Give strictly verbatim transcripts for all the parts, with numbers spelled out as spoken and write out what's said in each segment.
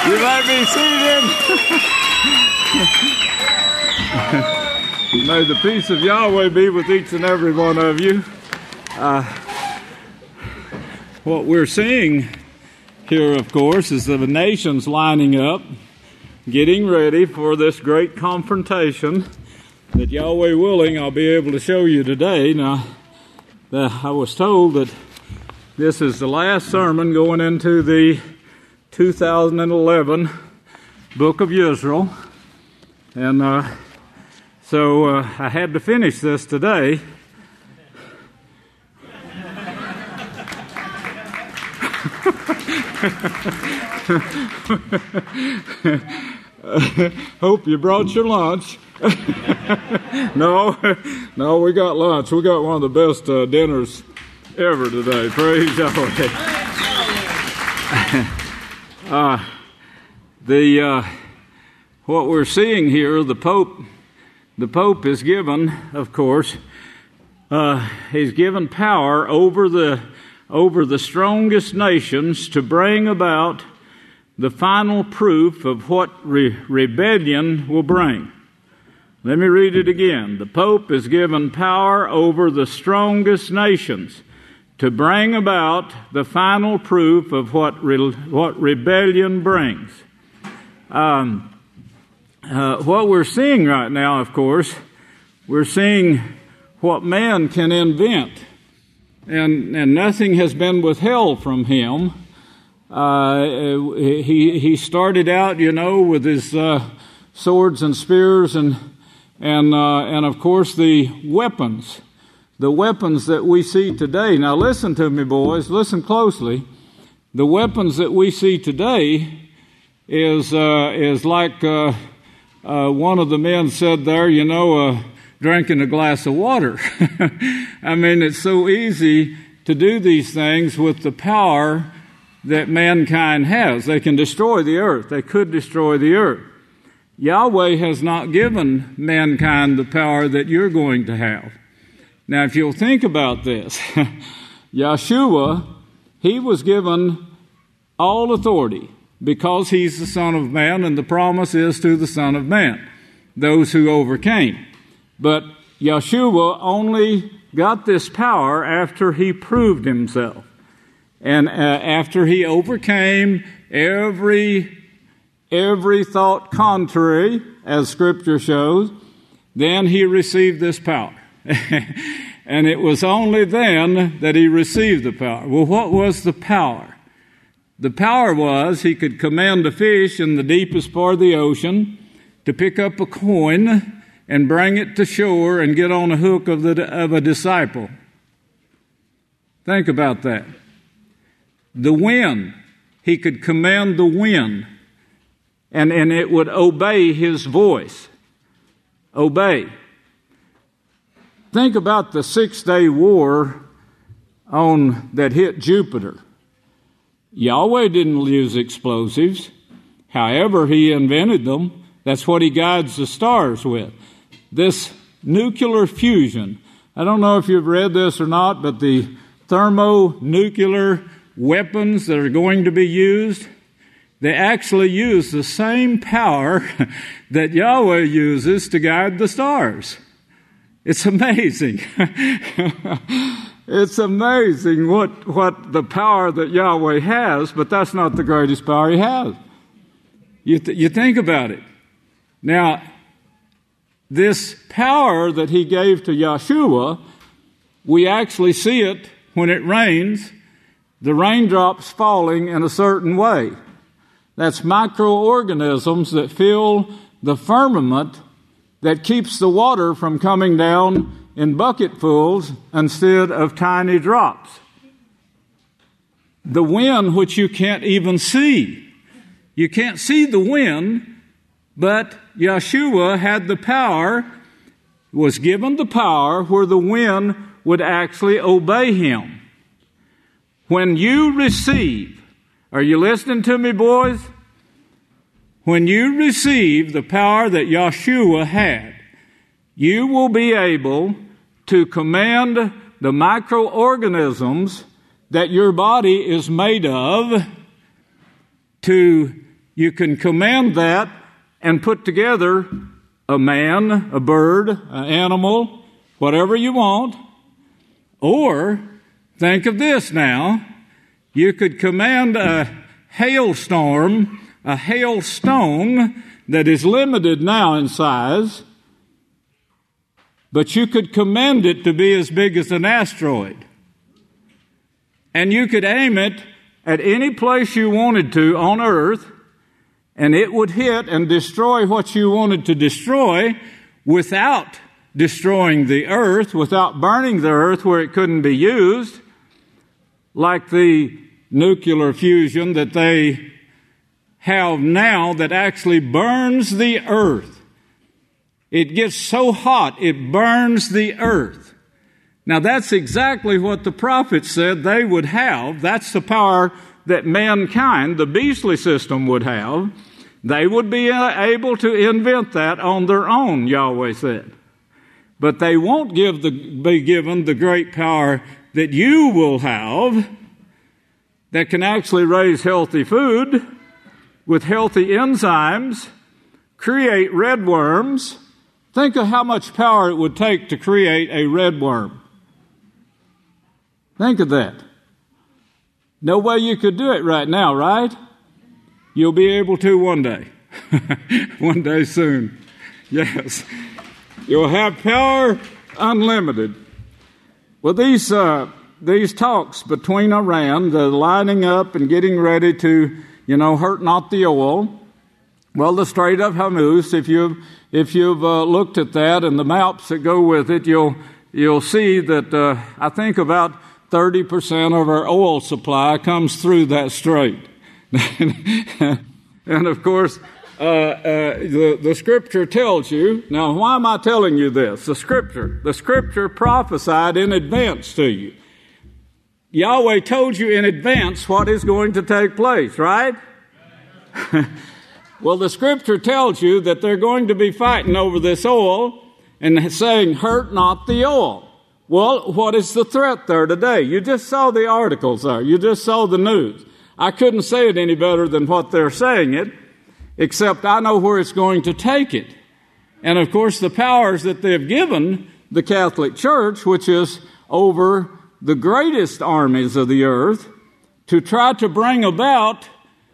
You might be seated. May the peace of Yahweh be with each and every one of you. Uh, what we're seeing here, of course, is the nations lining up, getting ready for this great confrontation that, Yahweh willing, I'll be able to show you today. Now, the, I was told that this is the last sermon going into the two thousand eleven book of Israel, and uh, so uh, I had to finish this today. Hope you brought your lunch. no, no, we got lunch. We got one of the best uh, dinners ever today. Praise Yahweh. Uh, the uh, what we're seeing here, the Pope, the Pope is given, of course, uh, he's given power over the over the strongest nations to bring about the final proof of what re- rebellion will bring. Let me read it again. The Pope is given power over the strongest nations to bring about the final proof of what re- what rebellion brings. Um, uh, what we're seeing right now, of course, we're seeing what man can invent, and and nothing has been withheld from him. Uh, he he started out, you know, with his uh, swords and spears, and and uh, and of course the weapons. The weapons that we see today. Now listen to me, boys. Listen closely. The weapons that we see today is uh, is like uh, uh, one of the men said there, you know, uh, drinking a glass of water. I mean, it's so easy to do these things with the power that mankind has. They can destroy the earth. They could destroy the earth. Yahweh has not given mankind the power that you're going to have. Now, if you'll think about this, Yeshua, he was given all authority because he's the Son of Man, and the promise is to the Son of Man, those who overcame. But Yeshua only got this power after he proved himself, and uh, after he overcame every every thought contrary, as Scripture shows, then he received this power. And it was only then that he received the power. Well, what was the power? The power was he could command a fish in the deepest part of the ocean to pick up a coin and bring it to shore and get on a hook of, the, of a disciple. Think about that. The wind, he could command the wind, and, and it would obey his voice. Obey. Think about the six-day war on that hit Jupiter. Yahweh didn't use explosives. However, he invented them. That's what he guides the stars with. This nuclear fusion. I don't know if you've read this or not, but the thermonuclear weapons that are going to be used, they actually use the same power that Yahweh uses to guide the stars. It's amazing. It's amazing what, what the power that Yahweh has, but that's not the greatest power he has. You, th- you think about it. Now, this power that he gave to Yeshua, we actually see it when it rains, the raindrops falling in a certain way. That's microorganisms that fill the firmament that keeps the water from coming down in bucketfuls instead of tiny drops. The wind, which you can't even see. You can't see the wind, but Yeshua had the power, was given the power where the wind would actually obey him. When you receive, are you listening to me, boys? When you receive the power that Yeshua had, you will be able to command the microorganisms that your body is made of to You can command that and put together a man, a bird, an animal, whatever you want. Or, think of this now, you could command a hailstorm, a hailstone that is limited now in size, but you could command it to be as big as an asteroid. And you could aim it at any place you wanted to on Earth, and it would hit and destroy what you wanted to destroy without destroying the Earth, without burning the Earth where it couldn't be used, like the nuclear fusion that they have now that actually burns the Earth. It gets so hot, it burns the Earth. Now that's exactly what the prophet said they would have. That's the power that mankind, the beastly system, would have. They would be able to invent that on their own, Yahweh said. But they won't give the, be given the great power that you will have that can actually raise healthy food with healthy enzymes, create red worms. Think of how much power it would take to create a red worm. Think of that. No way you could do it right now, right? You'll be able to one day. One day soon. Yes. You'll have power unlimited. Well, these uh, these talks between Iran, the lining up and getting ready to, you know, hurt not the oil. Well, the Strait of Hormuz, if you've if you've uh, looked at that and the maps that go with it, you'll you'll see that uh, I think about thirty percent of our oil supply comes through that strait. And of course, uh, uh, the, the Scripture tells you, now why am I telling you this? The Scripture, the Scripture prophesied in advance to you. Yahweh told you in advance what is going to take place, right? Well, the Scripture tells you that they're going to be fighting over this oil and saying, hurt not the oil. Well, what is the threat there today? You just saw the articles there. You just saw the news. I couldn't say it any better than what they're saying it, except I know where it's going to take it. And of course, the powers that they've given the Catholic Church, which is over the greatest armies of the earth, to try to bring about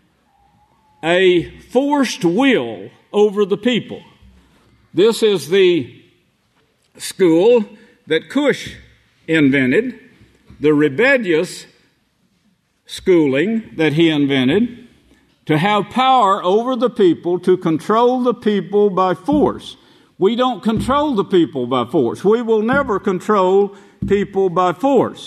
a forced will over the people. This is the school that Cush invented, the rebellious schooling that he invented, to have power over the people, to control the people by force. We don't control the people by force. We will never control people by force.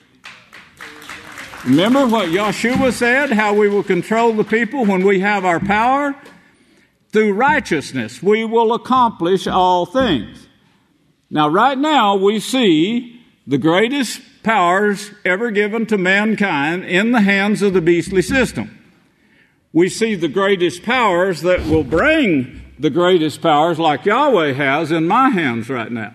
Remember what Yeshua said, how we will control the people when we have our power? Through righteousness, we will accomplish all things. Now, right now, we see the greatest powers ever given to mankind in the hands of the beastly system. We see the greatest powers that will bring the greatest powers, like Yahweh has, in my hands right now.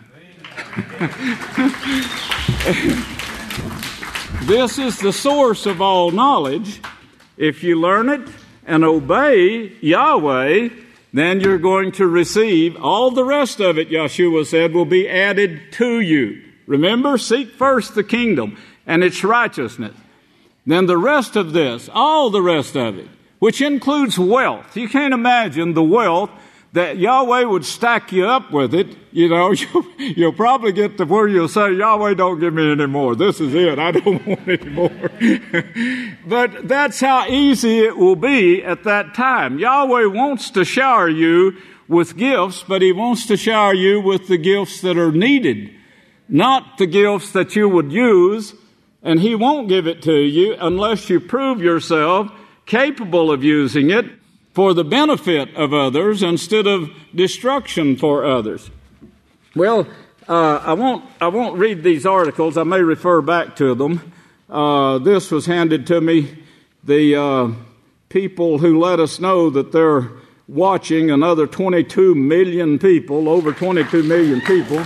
This is the source of all knowledge. If you learn it and obey Yahweh, then you're going to receive all the rest of it, Yeshua said, will be added to you. Remember, seek first the kingdom and its righteousness. Then the rest of this, all the rest of it, which includes wealth. You can't imagine the wealth that Yahweh would stack you up with it. You know, you'll, you'll probably get to where you'll say, Yahweh, don't give me any more. This is it. I don't want any more. But that's how easy it will be at that time. Yahweh wants to shower you with gifts, but He wants to shower you with the gifts that are needed, not the gifts that you would use, and He won't give it to you unless you prove yourself capable of using it for the benefit of others instead of destruction for others. Well, uh, I won't I won't read these articles. I may refer back to them. Uh, this was handed to me. The uh, people who let us know that they're watching, another twenty-two million people, over twenty-two million people,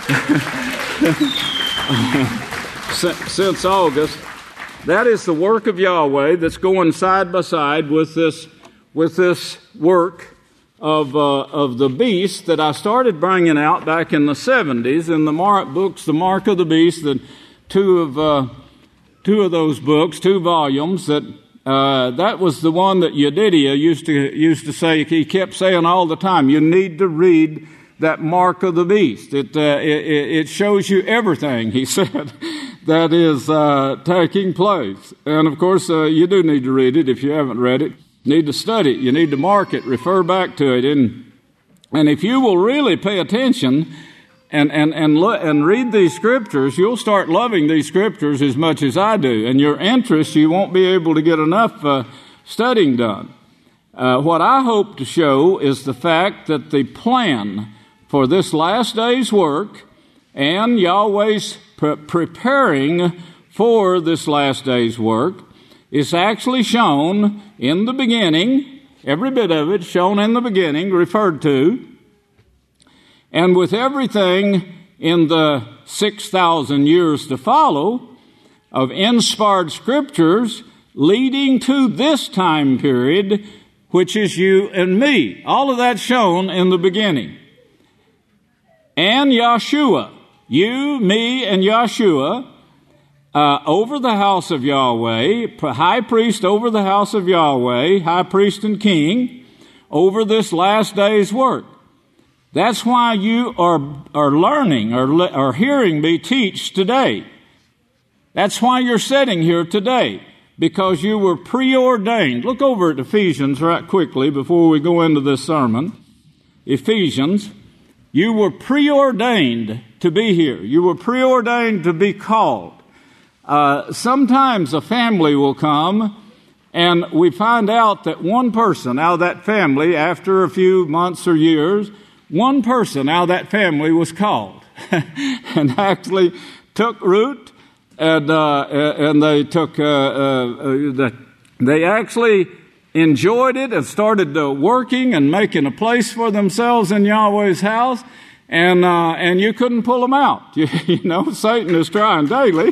since August. That is the work of Yahweh that's going side by side with this with this work of uh, of the beast that I started bringing out back in the seventies in the Mark books, the Mark of the Beast, and two of uh, two of those books, two volumes. That uh, that was the one that Yedidia used to used to say. He kept saying all the time, "You need to read that Mark of the Beast. It uh, it, it shows you everything," he said, that is uh, taking place. And of course, uh, you do need to read it if you haven't read it. Need to study it. You need to mark it, refer back to it. And, and if you will really pay attention and, and, and, lo- and read these scriptures, you'll start loving these scriptures as much as I do. And your interest, you won't be able to get enough uh, studying done. Uh, what I hope to show is the fact that the plan for this last day's work and Yahweh's pre- preparing for this last day's work is actually shown in the beginning, every bit of it shown in the beginning, referred to, and with everything in the six thousand years to follow of inspired scriptures leading to this time period, which is you and me. All of that shown in the beginning. And Yahshua, you, me, and Yahshua, Uh, over the house of Yahweh, high priest over the house of Yahweh, high priest and king, over this last day's work. That's why you are are learning or, or hearing me teach today. That's why you're sitting here today, because you were preordained. Look over at Ephesians right quickly before we go into this sermon. Ephesians, you were preordained to be here. You were preordained to be called. Uh, sometimes a family will come and we find out that one person out of that family, after a few months or years, one person out of that family was called and actually took root, and uh, and they took uh, uh, they actually enjoyed it and started uh, working and making a place for themselves in Yahweh's house. And uh, and you couldn't pull them out. You, you know, Satan is trying daily.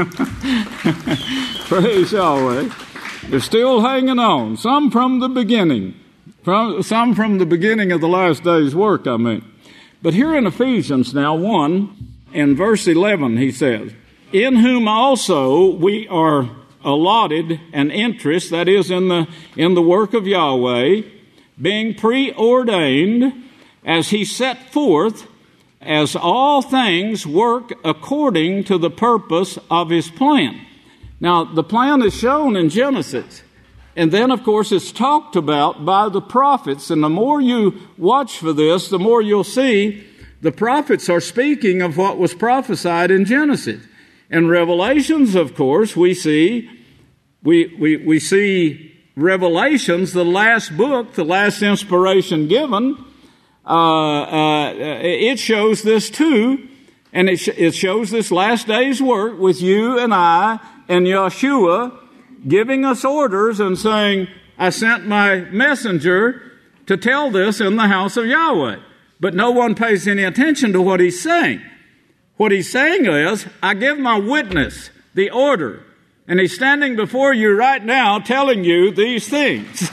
Praise Yahweh. They're still hanging on. Some from the beginning. From, some from the beginning of the last day's work, I mean. But here in Ephesians now, one, in verse eleven, he says, "In whom also we are allotted an interest," that is, in the in the work of Yahweh, "being preordained, as he set forth, as all things work according to the purpose of his plan." Now, the plan is shown in Genesis. And then, of course, it's talked about by the prophets. And the more you watch for this, the more you'll see the prophets are speaking of what was prophesied in Genesis. In Revelations, of course, we see, we, we, we see Revelations, the last book, the last inspiration given. Uh, uh, it shows this too, and it, sh- it shows this last day's work with you and I and Yahshua giving us orders and saying, "I sent my messenger to tell this in the house of Yahweh." But no one pays any attention to what he's saying. What he's saying is, "I give my witness the order, and he's standing before you right now telling you these things."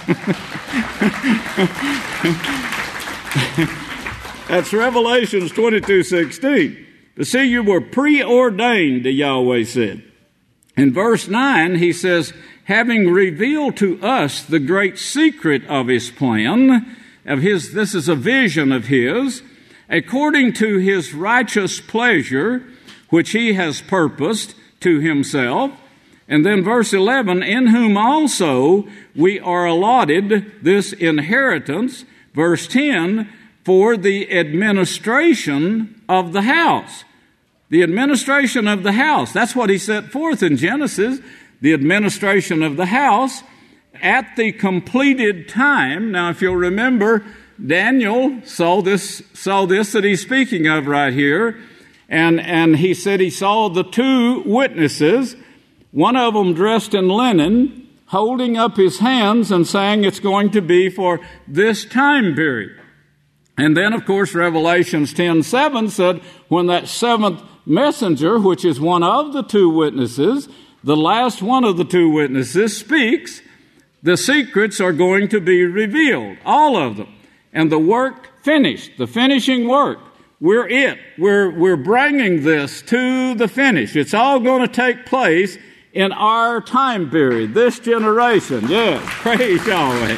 That's Revelations twenty-two sixteen. But see, you were preordained, Yahweh said. In verse nine, he says, "Having revealed to us the great secret of his plan," of his, this is a vision of his, "according to his righteous pleasure, which he has purposed to himself." And then verse eleven, "In whom also we are allotted this inheritance," verse ten, "for the administration of the house." The administration of the house. That's what he set forth in Genesis. The administration of the house at the completed time. Now, if you'll remember, Daniel saw this, saw this that he's speaking of right here. And, and he said he saw the two witnesses, one of them dressed in linen, holding up his hands and saying it's going to be for this time period. And then, of course, Revelations ten seven said, when that seventh messenger, which is one of the two witnesses, the last one of the two witnesses, speaks, the secrets are going to be revealed, all of them. And the work finished, the finishing work. We're it. We're, we're bringing this to the finish. It's all going to take place in our time period, this generation. Yes, praise Yahweh.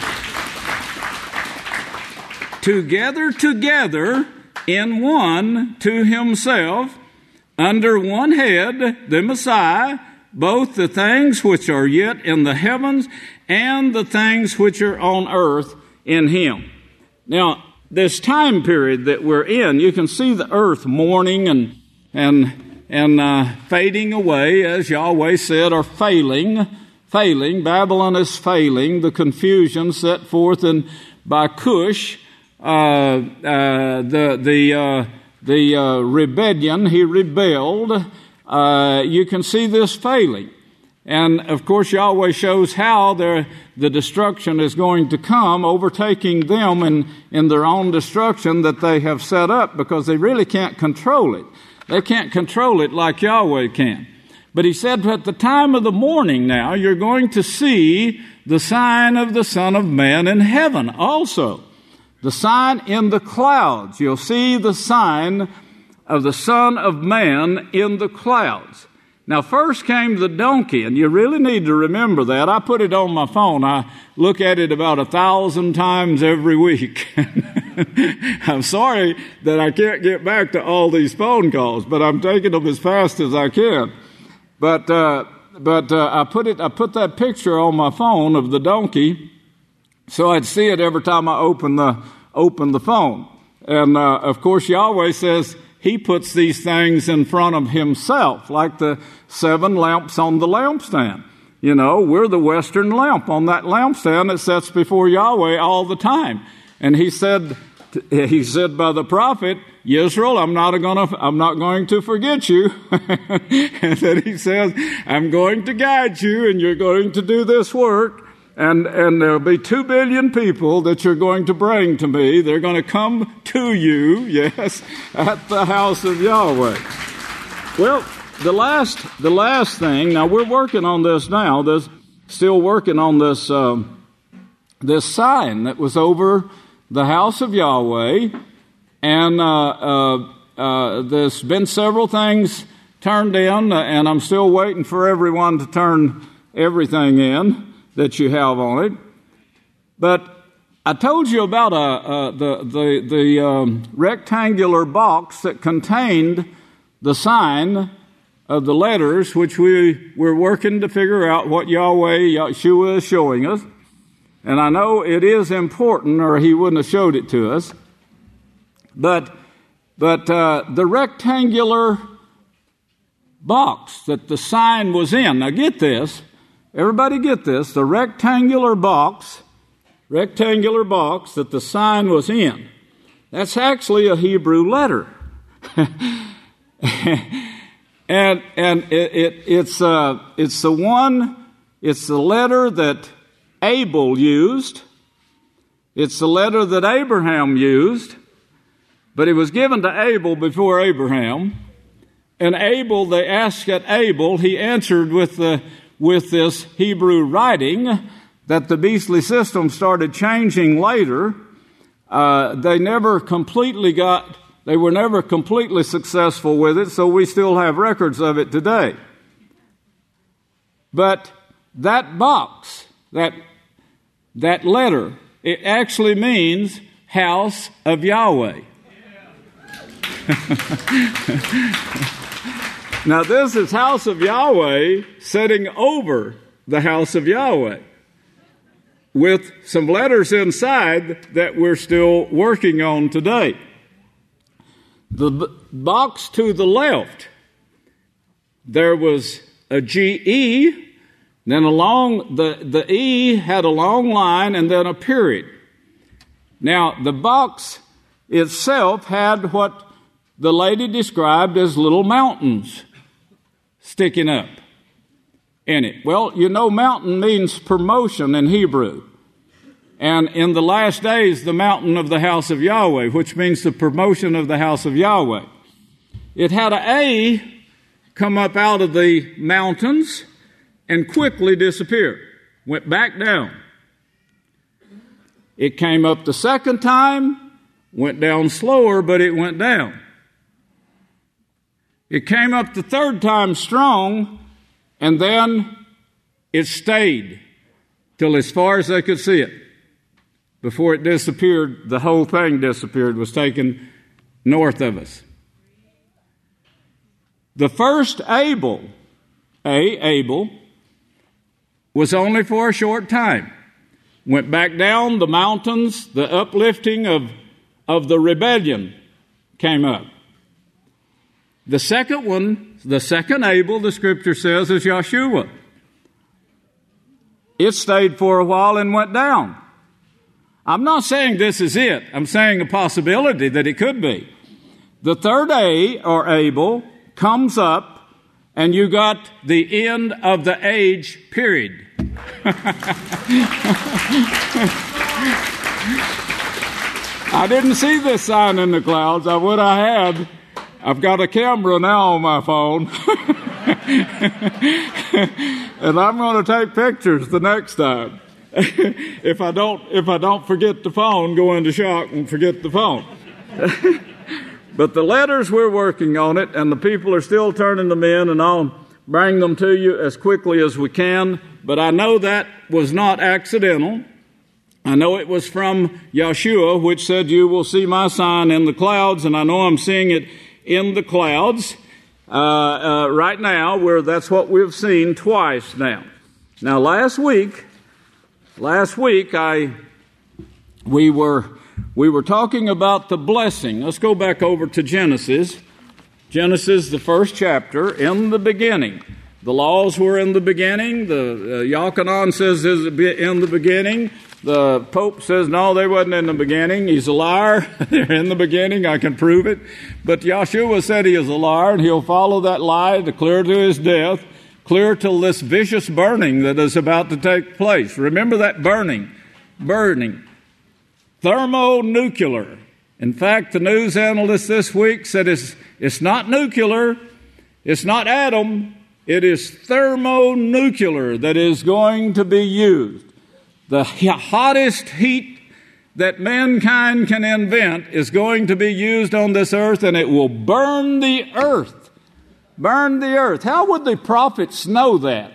Together, together, in one to himself, under one head, the Messiah, both the things which are yet in the heavens and the things which are on earth in him. Now, this time period that we're in, you can see the earth mourning and and and uh, fading away, as Yahweh said, or failing, failing. Babylon is failing. The confusion set forth in by Cush, uh, uh, the the uh, the uh, rebellion. He rebelled. Uh, you can see this failing. And, of course, Yahweh shows how the destruction is going to come, overtaking them in, in their own destruction that they have set up, because they really can't control it. They can't control it like Yahweh can. But he said, at the time of the morning now, you're going to see the sign of the Son of Man in heaven also. The sign in the clouds. You'll see the sign of the Son of Man in the clouds. Now, first came the donkey, and you really need to remember that. I put it on my phone. I look at it about a thousand times every week. I'm sorry that I can't get back to all these phone calls, but I'm taking them as fast as I can. But uh, but uh, I put it. I put that picture on my phone of the donkey, so I'd see it every time I open the open the phone. And uh, of course, Yahweh says he puts these things in front of himself, like the seven lamps on the lampstand. You know, we're the western lamp on that lampstand that sets before Yahweh all the time. And he said, he said by the prophet, Yisrael, I'm not going to, I'm not going to forget you. And then he says, I'm going to guide you, and you're going to do this work. And, and there'll be two billion people that you're going to bring to me. They're going to come to you, yes, at the house of Yahweh. Well, the last, the last thing, now we're working on this now, there's still working on this, uh, this sign that was over the house of Yahweh. And, uh, uh, uh, there's been several things turned in, and I'm still waiting for everyone to turn everything in that you have on it. But I told you about uh, uh, the the, the um, rectangular box that contained the sign of the letters, which we were working to figure out what Yahweh, Yeshua is showing us. And I know it is important, or he wouldn't have showed it to us. But, but uh, the rectangular box that the sign was in, now get this, everybody get this, the rectangular box, rectangular box that the sign was in, that's actually a Hebrew letter. and and it, it, it's, uh, it's the one, it's the letter that Abel used. It's the letter that Abraham used, but it was given to Abel before Abraham. And Abel, they asked at Abel, he answered with the with this Hebrew writing that the beastly system started changing later. Uh, they never completely got, they were never completely successful with it, so we still have records of it today. But that box, that, that letter, it actually means house of Yahweh. Now, this is house of Yahweh sitting over the house of Yahweh with some letters inside that we're still working on today. The b- box to the left, there was a G E, then along the, the E had a long line and then a period. Now, the box itself had what the lady described as little mountains sticking up in it. Well, you know, mountain means promotion in Hebrew. And in the last days, the mountain of the house of Yahweh, which means the promotion of the house of Yahweh. It had an A come up out of the mountains and quickly disappear. Went back down. It came up the second time, went down slower, but it went down. It came up the third time strong, and then it stayed till as far as they could see it. Before it disappeared, the whole thing disappeared, was taken north of us. The first Abel, A, Abel, was only for a short time. Went back down the mountains, the uplifting of, of the rebellion came up. The second one, the second Abel, the scripture says, is Joshua. It stayed for a while and went down. I'm not saying this is it. I'm saying a possibility that it could be. The third A, or Abel, comes up, and you got the end of the age period. I didn't see this sign in the clouds. I would I had. I've got a camera now on my phone. And I'm going to take pictures the next time. if I don't if I don't forget the phone, go into shock and forget the phone. But the letters, we're working on it, and the people are still turning them in, and I'll bring them to you as quickly as we can. But I know that was not accidental. I know it was from Yeshua, which said, "You will see my sign in the clouds," and I know I'm seeing it in the clouds uh, uh, right now, where that's what we've seen twice now. Now, last week, last week I we were we were talking about the blessing. Let's go back over to Genesis. Genesis, the first chapter. In the beginning, the laws were in the beginning. The uh, Yochanan says is in the beginning. The Pope says, no, they wasn't in the beginning. He's a liar. They're in the beginning. I can prove it. But Yeshua said he is a liar, and he'll follow that lie to clear to his death, clear till this vicious burning that is about to take place. Remember that burning. Burning. Thermonuclear. In fact, the news analyst this week said it's, it's not nuclear. It's not atom. It is thermonuclear that is going to be used. The hottest heat that mankind can invent is going to be used on this earth, and it will burn the earth. Burn the earth. How would the prophets know that?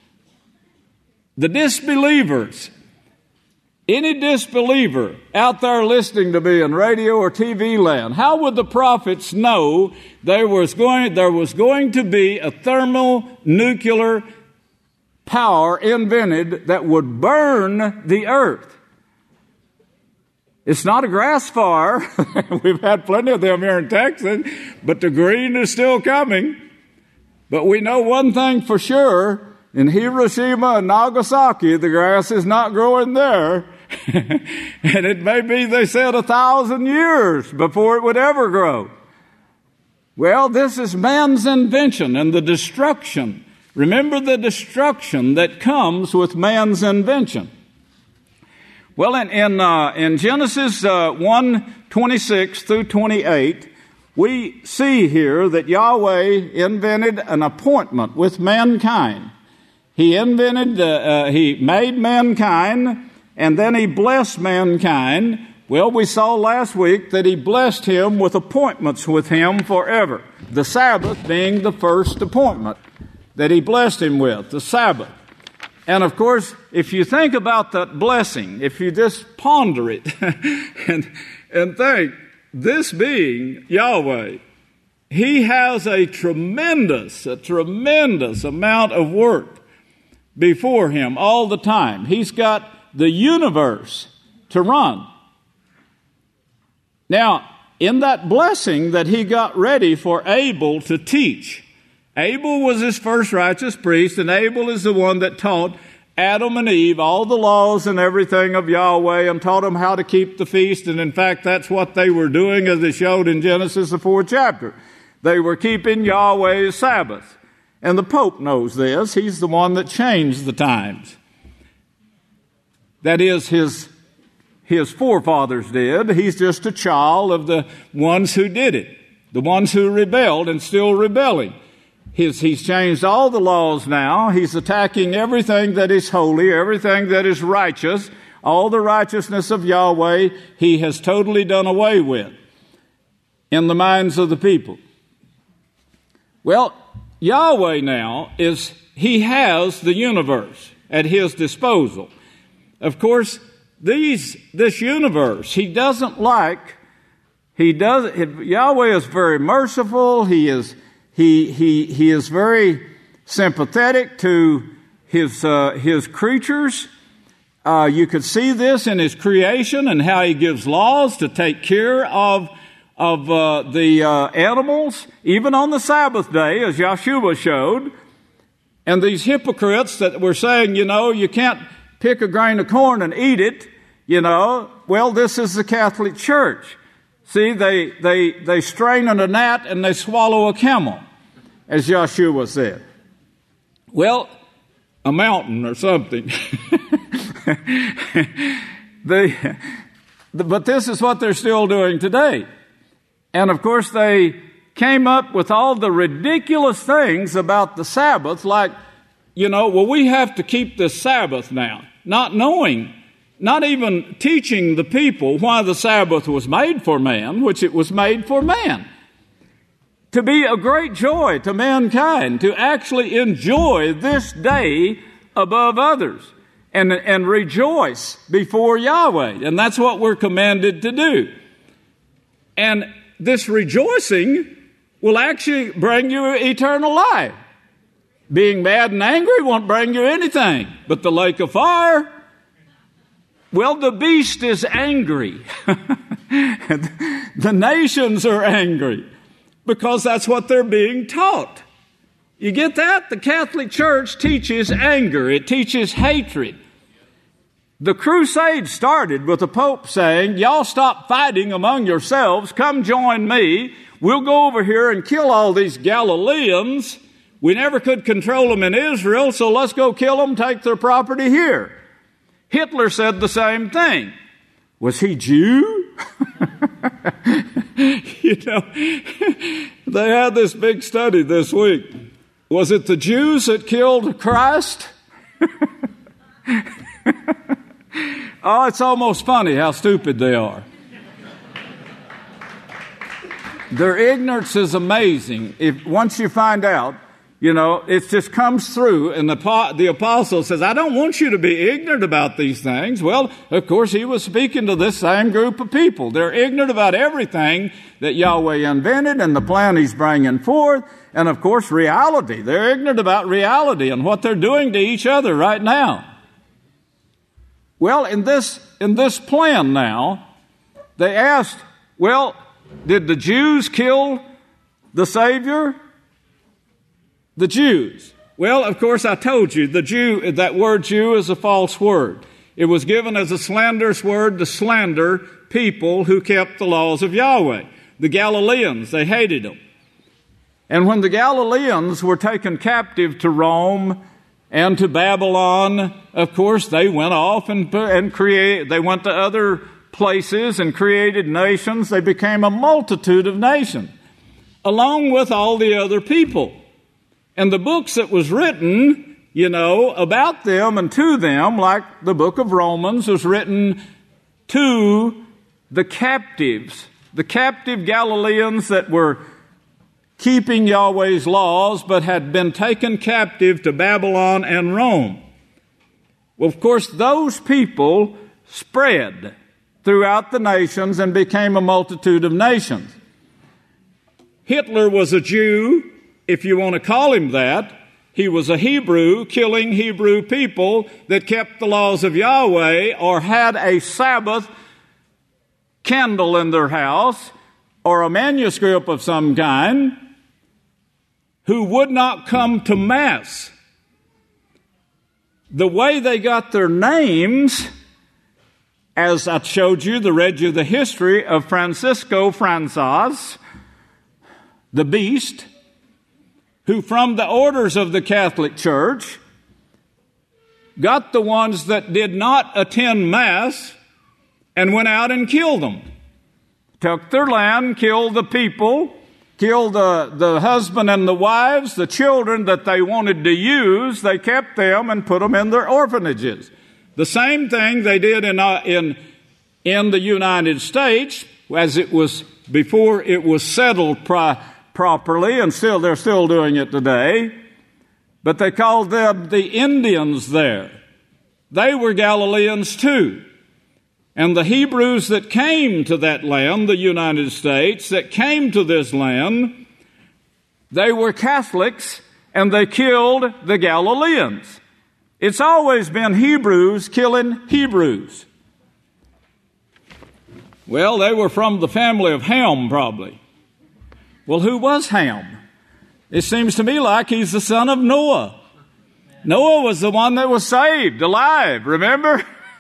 The disbelievers. Any disbeliever out there listening to me in radio or T V land, how would the prophets know there was going, there was going to be a thermonuclear power invented that would burn the earth? It's not a grass fire. We've had plenty of them here in Texas, but the green is still coming. But we know one thing for sure. In Hiroshima and Nagasaki, the grass is not growing there. And it may be, they said, a thousand years before it would ever grow. Well, this is man's invention and the destruction. Remember the destruction that comes with man's invention. Well, in in, uh, in Genesis uh, one twenty-six through twenty-eight, we see here that Yahweh invented an appointment with mankind. He invented, uh, uh, he made mankind, and then he blessed mankind. Well, we saw last week that he blessed him with appointments with him forever. The Sabbath being the first appointment that he blessed him with, the Sabbath. And of course, if you think about that blessing, if you just ponder it and, and think, this being Yahweh, he has a tremendous, a tremendous amount of work before him all the time. He's got the universe to run. Now, in that blessing that he got ready for Abel to teach, Abel was his first righteous priest, and Abel is the one that taught Adam and Eve all the laws and everything of Yahweh and taught them how to keep the feast. And in fact, that's what they were doing, as it showed in Genesis, the fourth chapter. They were keeping Yahweh's Sabbath. And the Pope knows this. He's the one that changed the times. That is, his, his forefathers did. He's just a child of the ones who did it, the ones who rebelled and still rebelling. His, he's changed all the laws now. He's attacking everything that is holy, everything that is righteous, All the righteousness of Yahweh he has totally done away with in the minds of the people. Well, Yahweh now is, he has the universe at his disposal. Of course, these, this universe, he doesn't like, he does, Yahweh is very merciful, he is, he, he, he is very sympathetic to his, uh, his creatures. Uh, you could see this in his creation and how he gives laws to take care of of uh, the uh, animals, even on the Sabbath day, as Yeshua showed. And these hypocrites that were saying, you know, you can't pick a grain of corn and eat it, you know. Well, this is the Catholic Church. See, they they they strain on a gnat and they swallow a camel, as Yeshua said. Well, a mountain or something. they, but this is what they're still doing today. And of course, they came up with all the ridiculous things about the Sabbath, like, you know, well, we have to keep the Sabbath now, not knowing, not even teaching the people why the Sabbath was made for man, which it was made for man. To be a great joy to mankind, to actually enjoy this day above others and, and rejoice before Yahweh. And that's what we're commanded to do. And this rejoicing will actually bring you eternal life. Being mad and angry won't bring you anything but the lake of fire. Well, the beast is angry. The nations are angry because that's what they're being taught. You get that? The Catholic Church teaches anger. It teaches hatred. The crusade started with the Pope saying, y'all stop fighting among yourselves. Come join me. We'll go over here and kill all these Galileans. We never could control them in Israel, so let's go kill them, take their property here. Hitler said the same thing. Was he Jew? You know, they had this big study this week. Was it the Jews that killed Christ? Oh, it's almost funny how stupid they are. Their ignorance is amazing. If once you find out, you know, it just comes through, and the, the apostle says, I don't want you to be ignorant about these things. Well, of course, he was speaking to this same group of people. They're ignorant about everything that Yahweh invented and the plan he's bringing forth, and of course, reality. They're ignorant about reality and what they're doing to each other right now. Well, in this, in this plan now, they asked, well, did the Jews kill the Savior? The Jews. Well, of course, I told you, the Jew, that word Jew is a false word. It was given as a slanderous word to slander people who kept the laws of Yahweh. The Galileans, they hated them. And when the Galileans were taken captive to Rome and to Babylon, of course, they went off and, and create, they went to other places and created nations. They became a multitude of nations, along with all the other people. And the books that was written, you know, about them and to them, like the book of Romans, was written to the captives, the captive Galileans that were keeping Yahweh's laws, but had been taken captive to Babylon and Rome. Well, of course, those people spread throughout the nations and became a multitude of nations. Hitler was a Jew, if you want to call him that. He was a Hebrew, killing Hebrew people that kept the laws of Yahweh or had a Sabbath candle in their house or a manuscript of some kind, who would not come to Mass. The way they got their names, as I showed you, the read you the history of Francisco Franzas, the beast, who from the orders of the Catholic Church got the ones that did not attend Mass and went out and killed them. Took their land, killed the people, killed the, the husband and the wives, the children that they wanted to use. They kept them and put them in their orphanages. The same thing they did in, uh, in, in the United States as it was before it was settled pro- properly, and still they're still doing it today. But they called them the Indians there. They were Galileans too. And the Hebrews that came to that land, the United States, that came to this land, they were Catholics, and they killed the Galileans. It's always been Hebrews killing Hebrews. Well, they were from the family of Ham, probably. Well, who was Ham? It seems to me like he's the son of Noah. Noah was the one that was saved, alive, remember?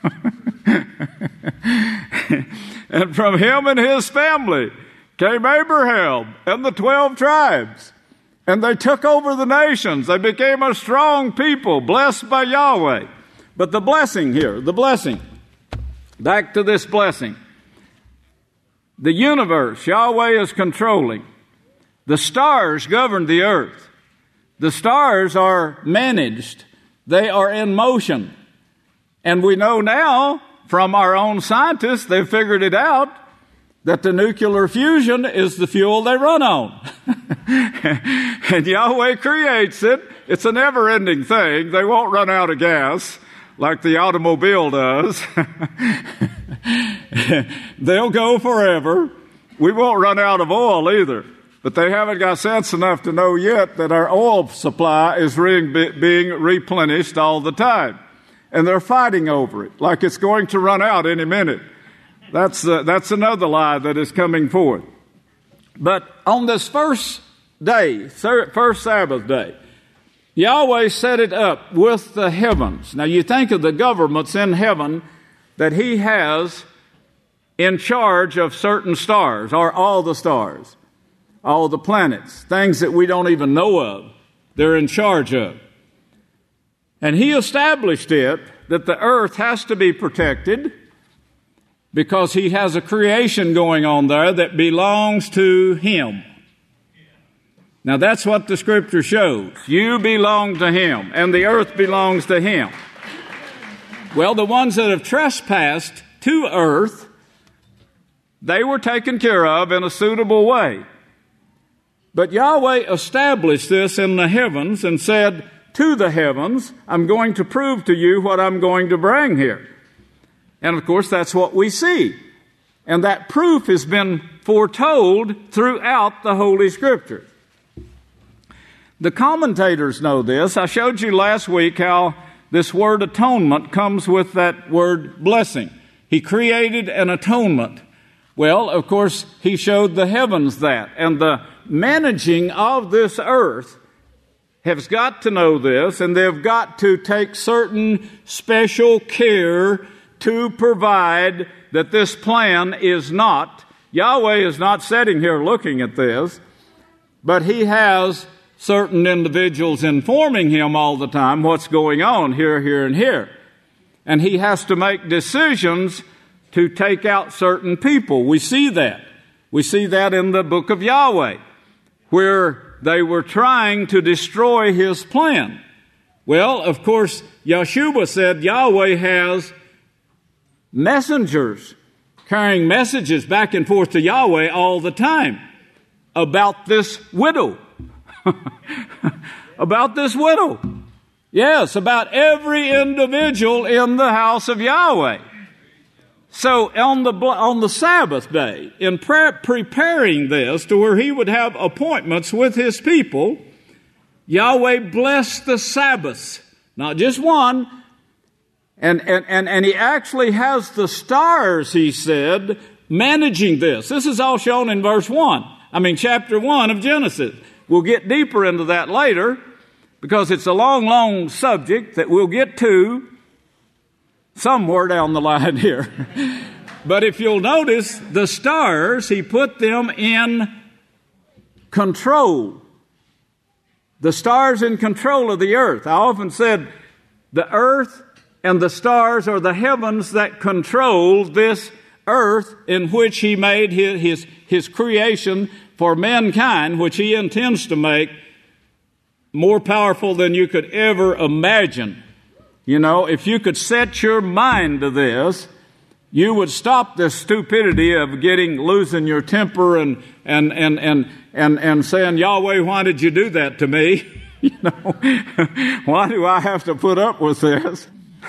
And from him and his family came Abraham and the twelve tribes. And they took over the nations. They became a strong people, blessed by Yahweh. But the blessing here, the blessing, back to this blessing. The universe, Yahweh is controlling. The stars govern the earth. The stars are managed. They are in motion. And we know now from our own scientists, they've figured it out, that the nuclear fusion is the fuel they run on. And Yahweh creates it. It's a never-ending thing. They won't run out of gas like the automobile does. They'll go forever. We won't run out of oil either. But they haven't got sense enough to know yet that our oil supply is re- being replenished all the time. And they're fighting over it like it's going to run out any minute. That's uh, that's another lie that is coming forth. But on this first day, third, first Sabbath day, Yahweh set it up with the heavens. Now you think of the governments in heaven that he has in charge of certain stars, or all the stars, all the planets, things that we don't even know of, they're in charge of. And he established it that the earth has to be protected because he has a creation going on there that belongs to him. Now that's what the scripture shows. You belong to him, and the earth belongs to him. Well, the ones that have trespassed to earth, they were taken care of in a suitable way. But Yahweh established this in the heavens and said to the heavens, I'm going to prove to you what I'm going to bring here. And of course, that's what we see. And that proof has been foretold throughout the Holy Scripture. The commentators know this. I showed you last week how this word atonement comes with that word blessing. He created an atonement. Well, of course, he showed the heavens that. And the managing of this earth has got to know this, and they've got to take certain special care to provide that this plan is not, Yahweh is not sitting here looking at this, but he has certain individuals informing him all the time what's going on here, here, and here. And he has to make decisions to take out certain people. We see that. We see that in the book of Yahweh, where they were trying to destroy his plan. Well, of course, Yeshua said Yahweh has messengers carrying messages back and forth to Yahweh all the time about this widow. About this widow. Yes, about every individual in the house of Yahweh. So on the on the Sabbath day, in pre- preparing this to where he would have appointments with his people, Yahweh blessed the Sabbaths, not just one. And, and, and, and he actually has the stars, he said, managing this. This is all shown in verse one. I mean, chapter one of Genesis. We'll get deeper into that later because it's a long, long subject that we'll get to somewhere down the line here. But if you'll notice, the stars, he put them in control. The stars in control of the earth. I often said the earth and the stars are the heavens that control this earth in which he made his, his, his creation for mankind, which he intends to make more powerful than you could ever imagine. You know, if you could set your mind to this, you would stop this stupidity of getting, losing your temper and, and, and, and, and, and saying, Yahweh, why did you do that to me? You know, why do I have to put up with this?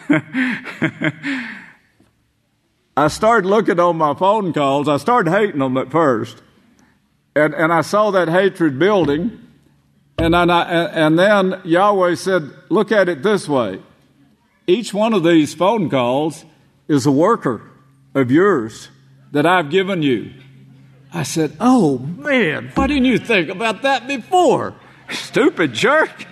I started looking on my phone calls. I started hating them at first. And, and I saw that hatred building. And, then I, and then Yahweh said, look at it this way. Each one of these phone calls is a worker of yours that I've given you. I said, oh, man, why didn't you think about that before? Stupid jerk.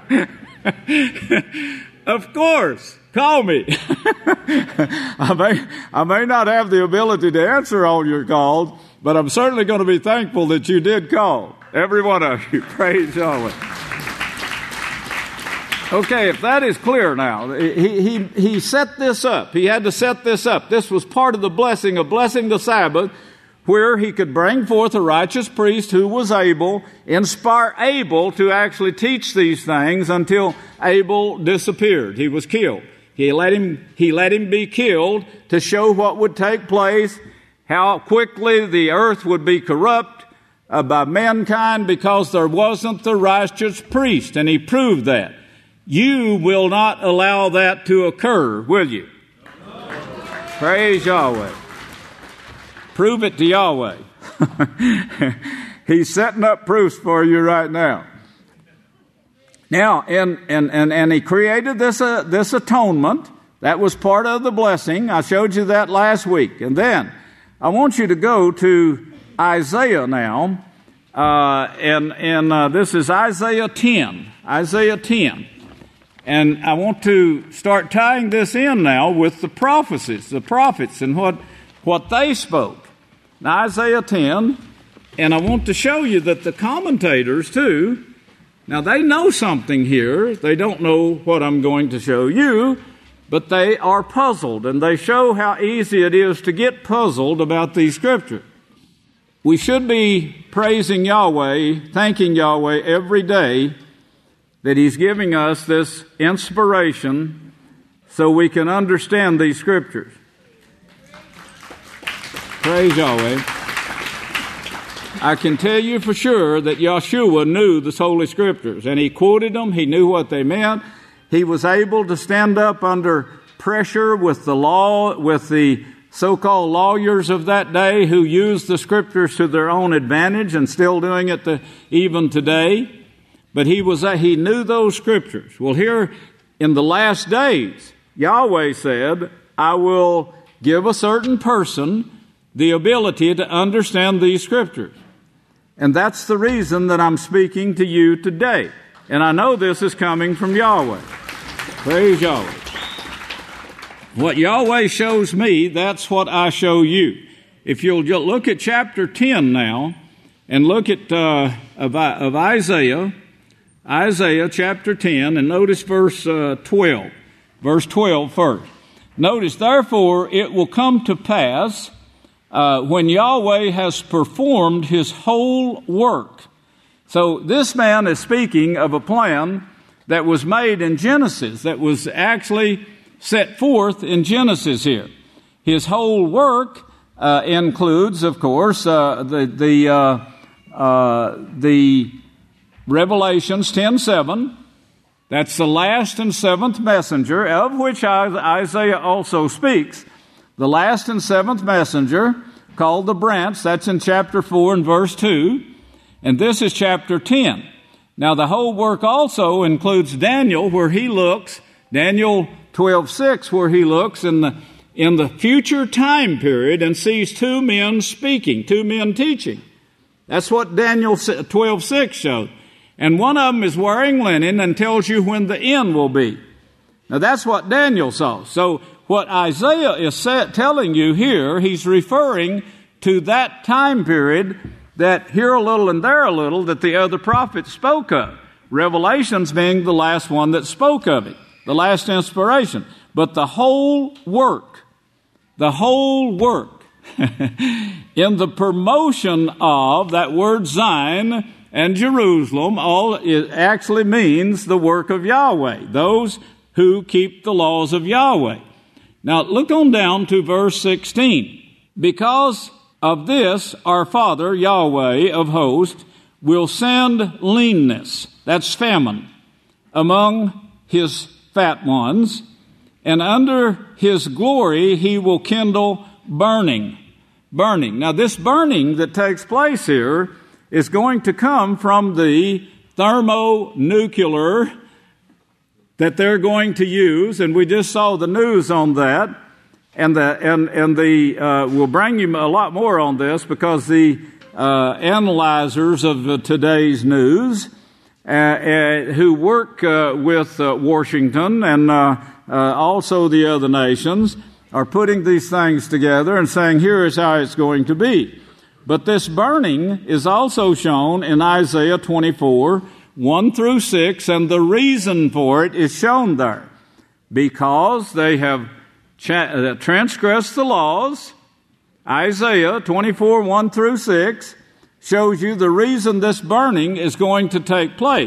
Of course. Call me. I may, I may not have the ability to answer all your calls, but I'm certainly going to be thankful that you did call. Every one of you. Praise Yahweh. Okay, if that is clear now, he, he, he set this up. He had to set this up. This was part of the blessing of blessing the Sabbath, where he could bring forth a righteous priest who was able, inspire Abel to actually teach these things until Abel disappeared. He was killed. He let him, he let him be killed to show what would take place, how quickly the earth would be corrupt uh, by mankind because there wasn't the righteous priest. And he proved that. You will not allow that to occur, will you? No. Praise Yahweh. Prove it to Yahweh. He's setting up proofs for you right now. Now, and and and, and he created this uh, this atonement. That was part of the blessing. I showed you that last week. And then I want you to go to Isaiah now. Uh, and and uh, this is Isaiah ten. Isaiah ten. And I want to start tying this in now with the prophecies, the prophets, and what, what they spoke. Now, Isaiah ten, and I want to show you that the commentators, too, now they know something here. They don't know what I'm going to show you, but they are puzzled, and they show how easy it is to get puzzled about these scriptures. We should be praising Yahweh, thanking Yahweh every day that He's giving us this inspiration so we can understand these scriptures. Praise Yahweh. I can tell you for sure that Yeshua knew the Holy Scriptures, and he quoted them. He knew what they meant. He was able to stand up under pressure with the law, with the so-called lawyers of that day who used the Scriptures to their own advantage and still doing it to, even today. But he was he knew those Scriptures. Well, here in the last days, Yahweh said, I will give a certain person the ability to understand these Scriptures. And that's the reason that I'm speaking to you today. And I know this is coming from Yahweh. Praise Yahweh. What Yahweh shows me, that's what I show you. If you'll look at chapter ten now, and look at uh, of, of Isaiah, Isaiah chapter ten, and notice verse uh, twelve. Verse twelve first. Notice, therefore, it will come to pass uh, when Yahweh has performed His whole work. So this man is speaking of a plan that was made in Genesis, that was actually set forth in Genesis here. His whole work uh, includes, of course, uh, the the uh, uh, the Revelations ten seven. That's the last and seventh messenger, of which Isaiah also speaks. The last and seventh messenger, called the branch, that's in chapter four and verse two. And this is chapter ten. Now, the whole work also includes Daniel, where he looks, Daniel twelve six, where he looks in the, in the future time period and sees two men speaking, two men teaching. That's what Daniel twelve six shows. And one of them is wearing linen and tells you when the end will be. Now, that's what Daniel saw. So, what Isaiah is telling you here, he's referring to that time period that here a little and there a little that the other prophets spoke of. Revelations being the last one that spoke of it, the last inspiration. But the whole work, the whole work, in the promotion of that word Zion and Jerusalem, all it actually means the work of Yahweh. Those who keep the laws of Yahweh. Now look on down to verse sixteen. Because of this, our Father, Yahweh of hosts, will send leanness, that's famine, among his fat ones, and under his glory he will kindle burning. Burning. Now this burning that takes place here is going to come from the thermonuclear that they're going to use, and we just saw the news on that, and the and and the uh, we'll bring you a lot more on this because the uh, analyzers of uh, today's news, uh, uh, who work uh, with uh, Washington and uh, uh, also the other nations, are putting these things together and saying, here is how it's going to be. But this burning is also shown in Isaiah twenty-four, one through six, and the reason for it is shown there. Because they have cha- transgressed the laws. Isaiah twenty-four, one through six shows you the reason this burning is going to take place.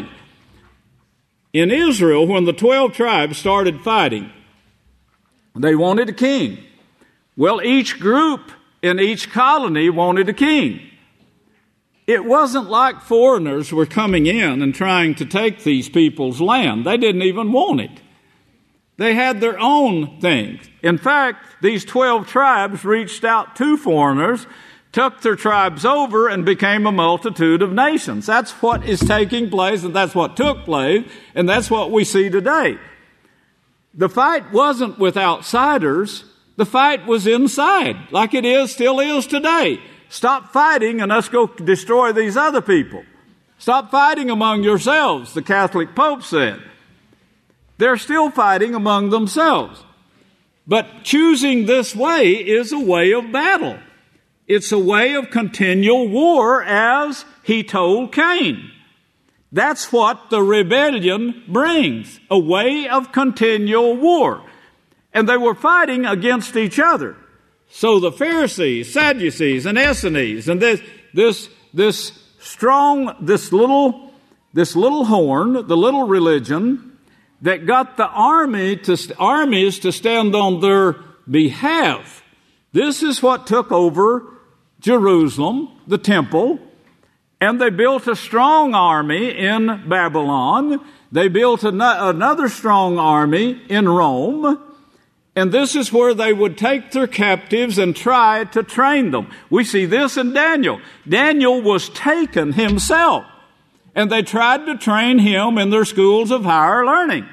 In Israel, when the twelve tribes started fighting, they wanted a king. Well, each group in each colony wanted a king. It wasn't like foreigners were coming in and trying to take these people's land. They didn't even want it. They had their own things. In fact, these twelve tribes reached out to foreigners, took their tribes over, and became a multitude of nations. That's what is taking place, and that's what took place, and that's what we see today. The fight wasn't with outsiders. The fight was inside, like it is, still is today. Stop fighting and let's go destroy these other people. Stop fighting among yourselves, the Catholic Pope said. They're still fighting among themselves. But choosing this way is a way of battle. It's a way of continual war, as he told Cain. That's what the rebellion brings, a way of continual war. And they were fighting against each other. So the Pharisees, Sadducees, and Essenes, and this this this strong, this little this little horn, the little religion that got the army to armies to stand on their behalf. This is what took over Jerusalem, the temple, and they built a strong army in Babylon. They built an- another strong army in Rome. And this is where they would take their captives and try to train them. We see this in Daniel. Daniel was taken himself, and they tried to train him in their schools of higher learning.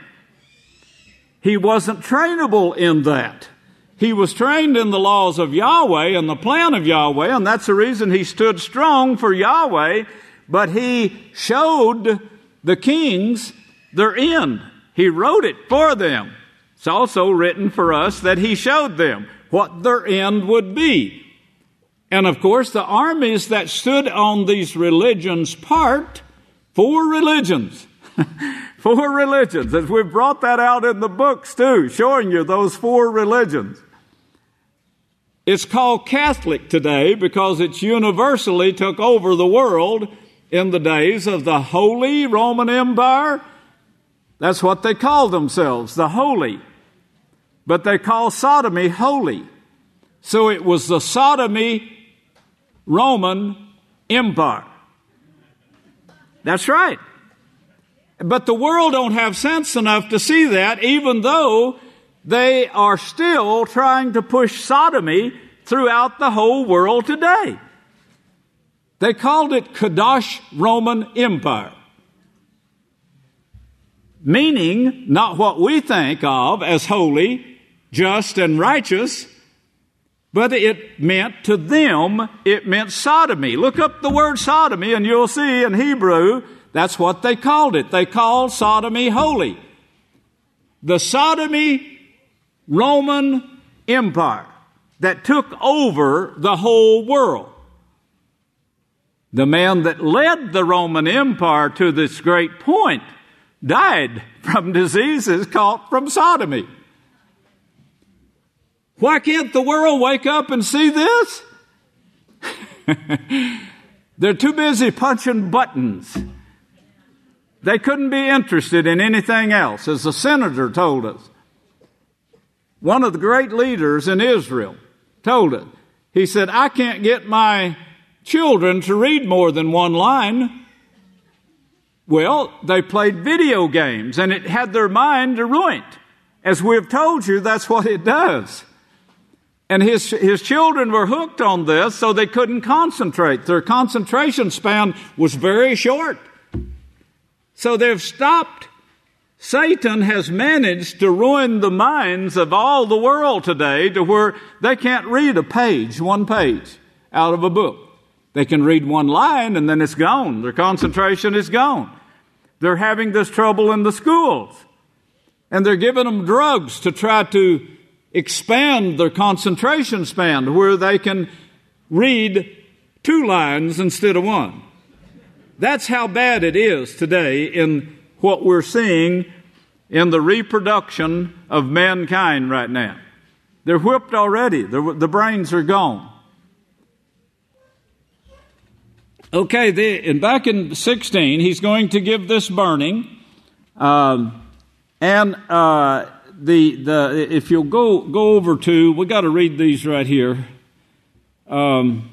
He wasn't trainable in that. He was trained in the laws of Yahweh and the plan of Yahweh, and that's the reason he stood strong for Yahweh, but he showed the kings their end. He wrote it for them. It's also written for us that he showed them what their end would be. And of course, the armies that stood on these religions part, four religions, four religions, as we've brought that out in the books too, showing you those four religions. It's called Catholic today because it's universally took over the world in the days of the Holy Roman Empire. That's what they call themselves, the Holy. But they call sodomy holy. So it was the sodomy Roman Empire. That's right. But the world don't have sense enough to see that, even though they are still trying to push sodomy throughout the whole world today. They called it Kadosh Roman Empire. Meaning, not what we think of as holy, just and righteous, but it meant to them, it meant sodomy. Look up the word sodomy and you'll see in Hebrew, that's what they called it. They called sodomy holy. The sodomy Roman Empire that took over the whole world. The man that led the Roman Empire to this great point died from diseases caught from sodomy. Why can't the world wake up and see this? They're too busy punching buttons. They couldn't be interested in anything else, as the senator told us. One of the great leaders in Israel told us. He said, I can't get my children to read more than one line. Well, they played video games, and it had their mind ruined. As we've told you, that's what it does. And his, his children were hooked on this, so they couldn't concentrate. Their concentration span was very short. So they've stopped. Satan has managed to ruin the minds of all the world today to where they can't read a page, one page, out of a book. They can read one line and then it's gone. Their concentration is gone. They're having this trouble in the schools. And they're giving them drugs to try to expand their concentration span to where they can read two lines instead of one. That's how bad it is today in what we're seeing in the reproduction of mankind right now. They're whipped already. The, the brains are gone. Okay, the, and back in sixteen, he's going to give this burning. Um, and uh, the the if you'll go go over to, we got to read these right here. Um,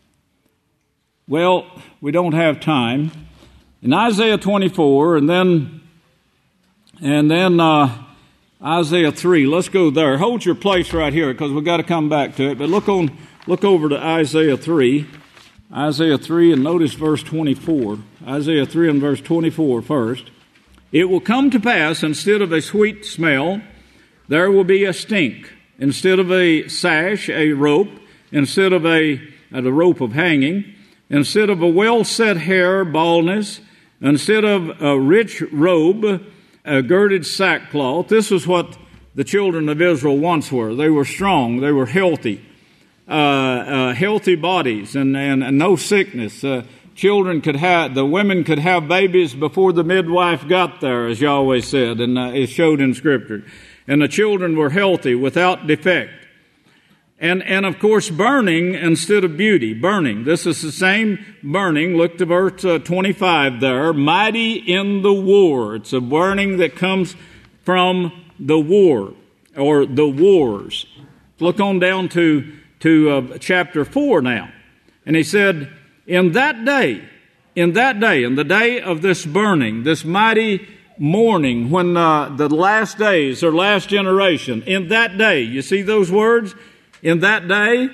well, we don't have time. In Isaiah twenty-four, and then and then uh, Isaiah three. Let's go there. Hold your place right here because we've got to come back to it. But look on look over to Isaiah three. Isaiah three, and notice verse twenty-four. Isaiah three and verse twenty-four first. It will come to pass, instead of a sweet smell, there will be a stink. Instead of a sash, a rope. Instead of a, a rope of hanging. Instead of a well-set hair, baldness. Instead of a rich robe, a girded sackcloth. This is what the children of Israel once were. They were strong. They were healthy. Uh, uh, healthy bodies and, and, and no sickness. Uh, children could have, the women could have babies before the midwife got there, as Yahweh said, and uh, it showed in Scripture. And the children were healthy, without defect. And, and of course, burning instead of beauty. Burning. This is the same burning. Look to verse uh, twenty-five there. Mighty in the war. It's a burning that comes from the war, or the wars. Look on down to to uh, chapter four now. And he said, in that day, in that day, in the day of this burning, this mighty mourning, when uh, the last days or last generation, in that day, you see those words? In that day,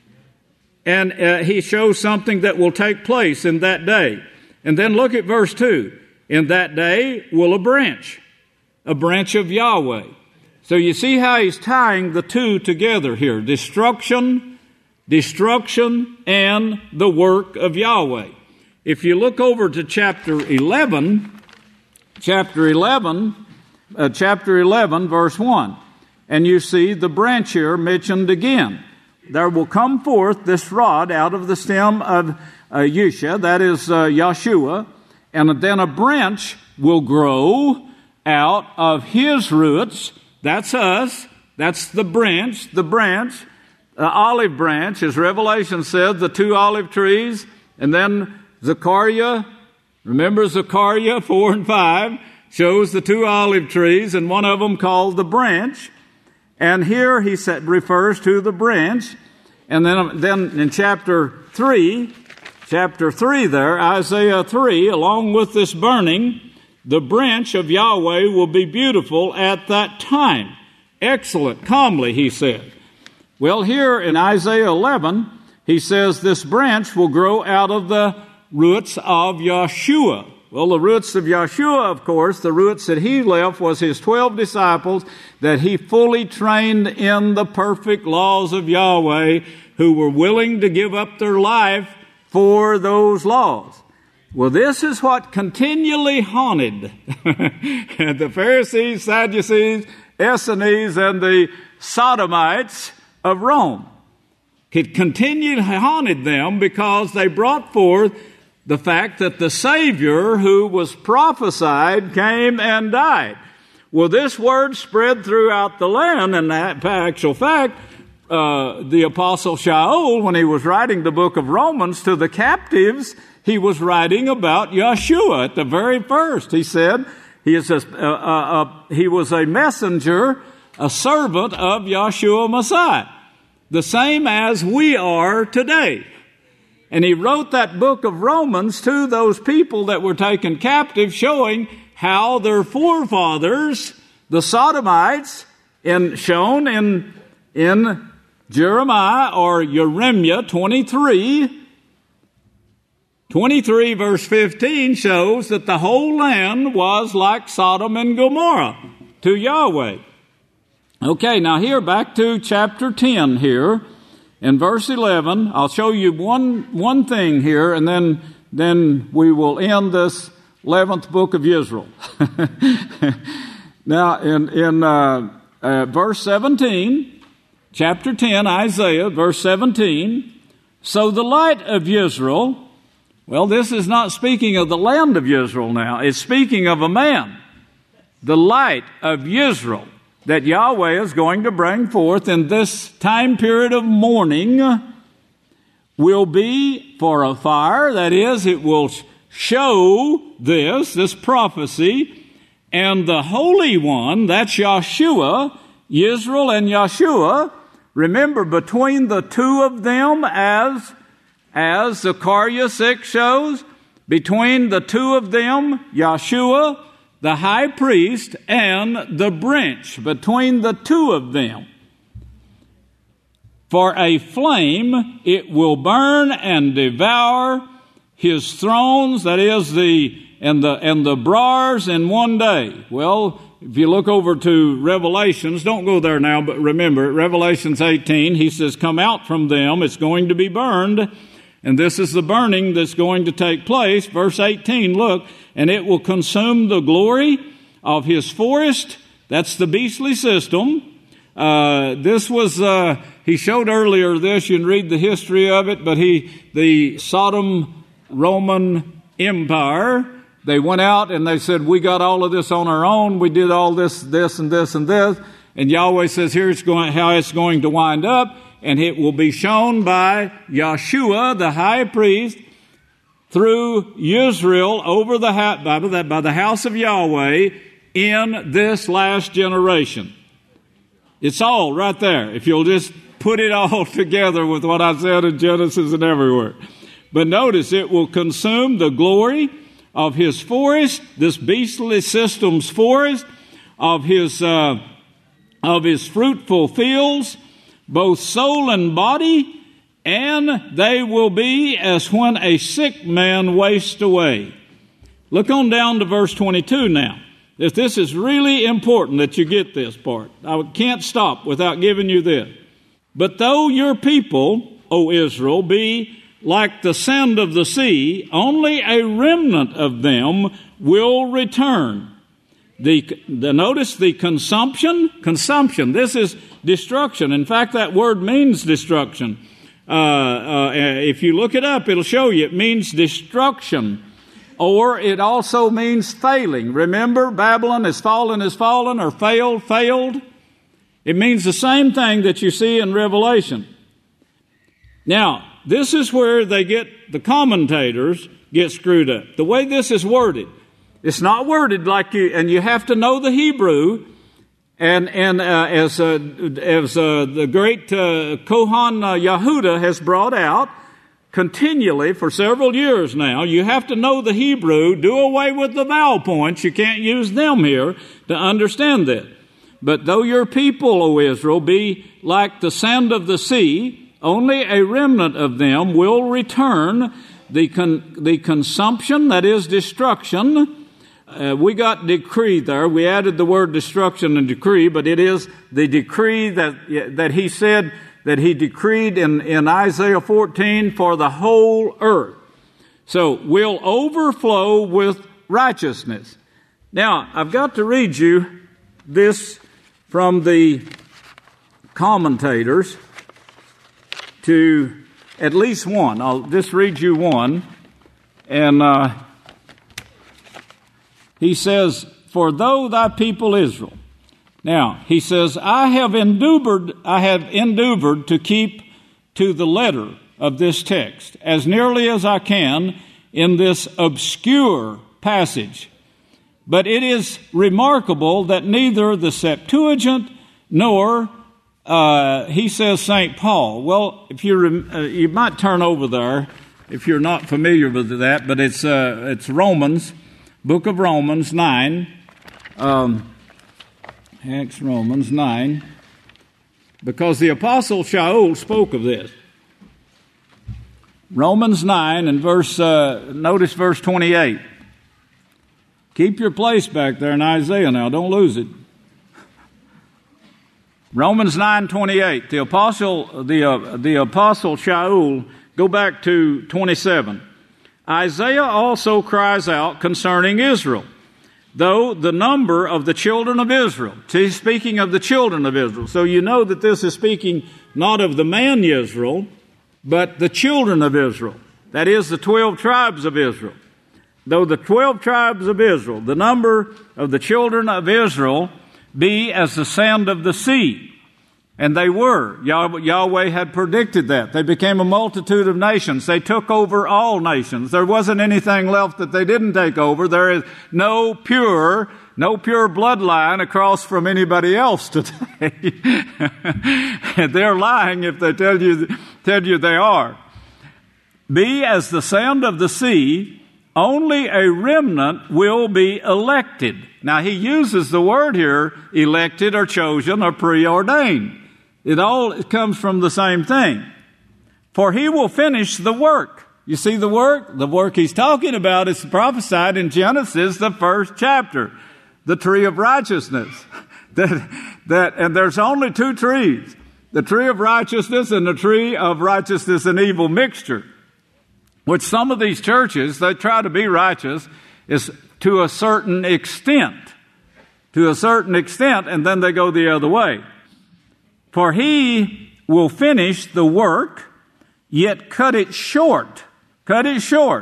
and uh, he shows something that will take place in that day. And then look at verse two. In that day will a branch, a branch of Yahweh. So you see how he's tying the two together here. Destruction, destruction, and the work of Yahweh. If you look over to chapter eleven, chapter eleven, uh, chapter eleven, verse one, and you see the branch here mentioned again. There will come forth this rod out of the stem of uh, Yeshua, that is uh, Yeshua, and then a branch will grow out of his roots. That's us. That's the branch, the branch, the olive branch, as Revelation says, the two olive trees. And then Zechariah, remember Zechariah four and five, shows the two olive trees, and one of them called the branch. And here he said, refers to the branch. And then, then in chapter three, chapter three there, Isaiah three, along with this burning, the branch of Yahweh will be beautiful at that time. Excellent, calmly, he said. Well, here in Isaiah eleven, he says this branch will grow out of the roots of Yeshua. Well, the roots of Yeshua, of course, the roots that he left was his twelve disciples that he fully trained in the perfect laws of Yahweh, who were willing to give up their life for those laws. Well, this is what continually haunted the Pharisees, Sadducees, Essenes, and the Sodomites of Rome. It continued haunted them because they brought forth the fact that the Savior who was prophesied came and died. Well, this word spread throughout the land, and in actual fact, uh, the Apostle Shaul, when he was writing the book of Romans to the captives, he was writing about Yeshua at the very first. He said he is a, uh, uh, uh, he was a messenger, a servant of Yeshua Messiah, the same as we are today. And he wrote that book of Romans to those people that were taken captive, showing how their forefathers, the Sodomites, in, shown in, in Jeremiah or Jeremiah twenty-three, twenty-three verse fifteen shows that the whole land was like Sodom and Gomorrah to Yahweh. Okay, now here back to chapter ten here. In verse eleven, I'll show you one one thing here, and then then we will end this eleventh book of Israel. Now, in in uh, uh, verse seventeen, chapter ten, Isaiah, verse seventeen. So the light of Israel. Well, this is not speaking of the land of Israel now. It's speaking of a man. The light of Israel that Yahweh is going to bring forth in this time period of mourning will be for a fire. That is, it will show this, this prophecy. And the Holy One, that's Yeshua, Israel and Yeshua. Remember, between the two of them, as, as Zechariah six shows, between the two of them, Yeshua, the high priest, and the branch, between the two of them. For a flame it will burn and devour his thrones, that is, the and the and the bars in one day. Well, if you look over to Revelations, don't go there now, but remember, Revelations eighteen, he says, come out from them, it's going to be burned. And this is the burning that's going to take place. Verse eighteen, look, and it will consume the glory of his forest. That's the beastly system. Uh, this was, uh, he showed earlier this, you can read the history of it, but he, the Sodom Roman Empire, they went out and they said, we got all of this on our own. We did all this, this, and this, and this. And Yahweh says, here's going, how it's going to wind up. And it will be shown by Yeshua, the high priest, through Israel over the by the, by the house of Yahweh in this last generation. It's all right there, if you'll just put it all together with what I said in Genesis and everywhere. But notice, it will consume the glory of his forest, this beastly system's forest, of his, uh, of his fruitful fields, both soul and body, and they will be as when a sick man wastes away. Look on down to verse twenty-two now. If this is really important that you get this part. I can't stop without giving you this. But though your people, O Israel, be like the sand of the sea, only a remnant of them will return. The, the notice the consumption, consumption. This is destruction. In fact, that word means destruction. Uh, uh, if you look it up, it'll show you it means destruction, or it also means failing. Remember, Babylon has fallen, has fallen, or failed, failed. It means the same thing that you see in Revelation. Now, this is where they get the commentators get screwed up. The way this is worded. It's not worded like you, and you have to know the Hebrew. And and uh, as uh, as uh, the great uh, Kohan uh, Yehuda has brought out continually for several years now, you have to know the Hebrew. Do away with the vowel points. You can't use them here to understand that. But though your people, O Israel, be like the sand of the sea, only a remnant of them will return. The con- the consumption, that is destruction. Uh, we got decree there. We added the word destruction and decree, but it is the decree that that he said that he decreed in, in Isaiah fourteen for the whole earth. So we'll overflow with righteousness. Now, I've got to read you this from the commentators to at least one. I'll just read you one. And uh, he says, for though thy people Israel Now, he says, I have endeavored, I have endeavored to keep to the letter of this text as nearly as I can in this obscure passage. But it is remarkable that neither the Septuagint nor, uh, he says Saint Paul. Well, if you uh, you might turn over there if you're not familiar with that, but it's uh, it's Romans, book of Romans nine. Um, Acts Romans nine, because the Apostle Shaul spoke of this. Romans nine and verse, uh, notice verse twenty-eight. Keep your place back there in Isaiah now, don't lose it. Romans nine twenty-eight. The Apostle, the, uh, the Apostle Shaul, go back to twenty-seven. Isaiah also cries out concerning Israel, though the number of the children of Israel. He's speaking of the children of Israel. So you know that this is speaking not of the man Israel, but the children of Israel. That is the twelve tribes of Israel. Though the twelve tribes of Israel, the number of the children of Israel be as the sand of the sea. And they were. Yahweh had predicted that. They became a multitude of nations. They took over all nations. There wasn't anything left that they didn't take over. There is no pure, no pure bloodline across from anybody else today. They're lying if they tell you, tell you they are. Be as the sand of the sea, only a remnant will be elected. Now he uses the word here, elected or chosen or preordained. It all comes from the same thing. For he will finish the work. You see the work? The work he's talking about is prophesied in Genesis, the first chapter. The tree of righteousness. that, that, and there's only two trees. The tree of righteousness and the tree of righteousness and evil mixture. Which some of these churches, they try to be righteous is to a certain extent. To a certain extent, and then they go the other way. For he will finish the work, yet cut it short. Cut it short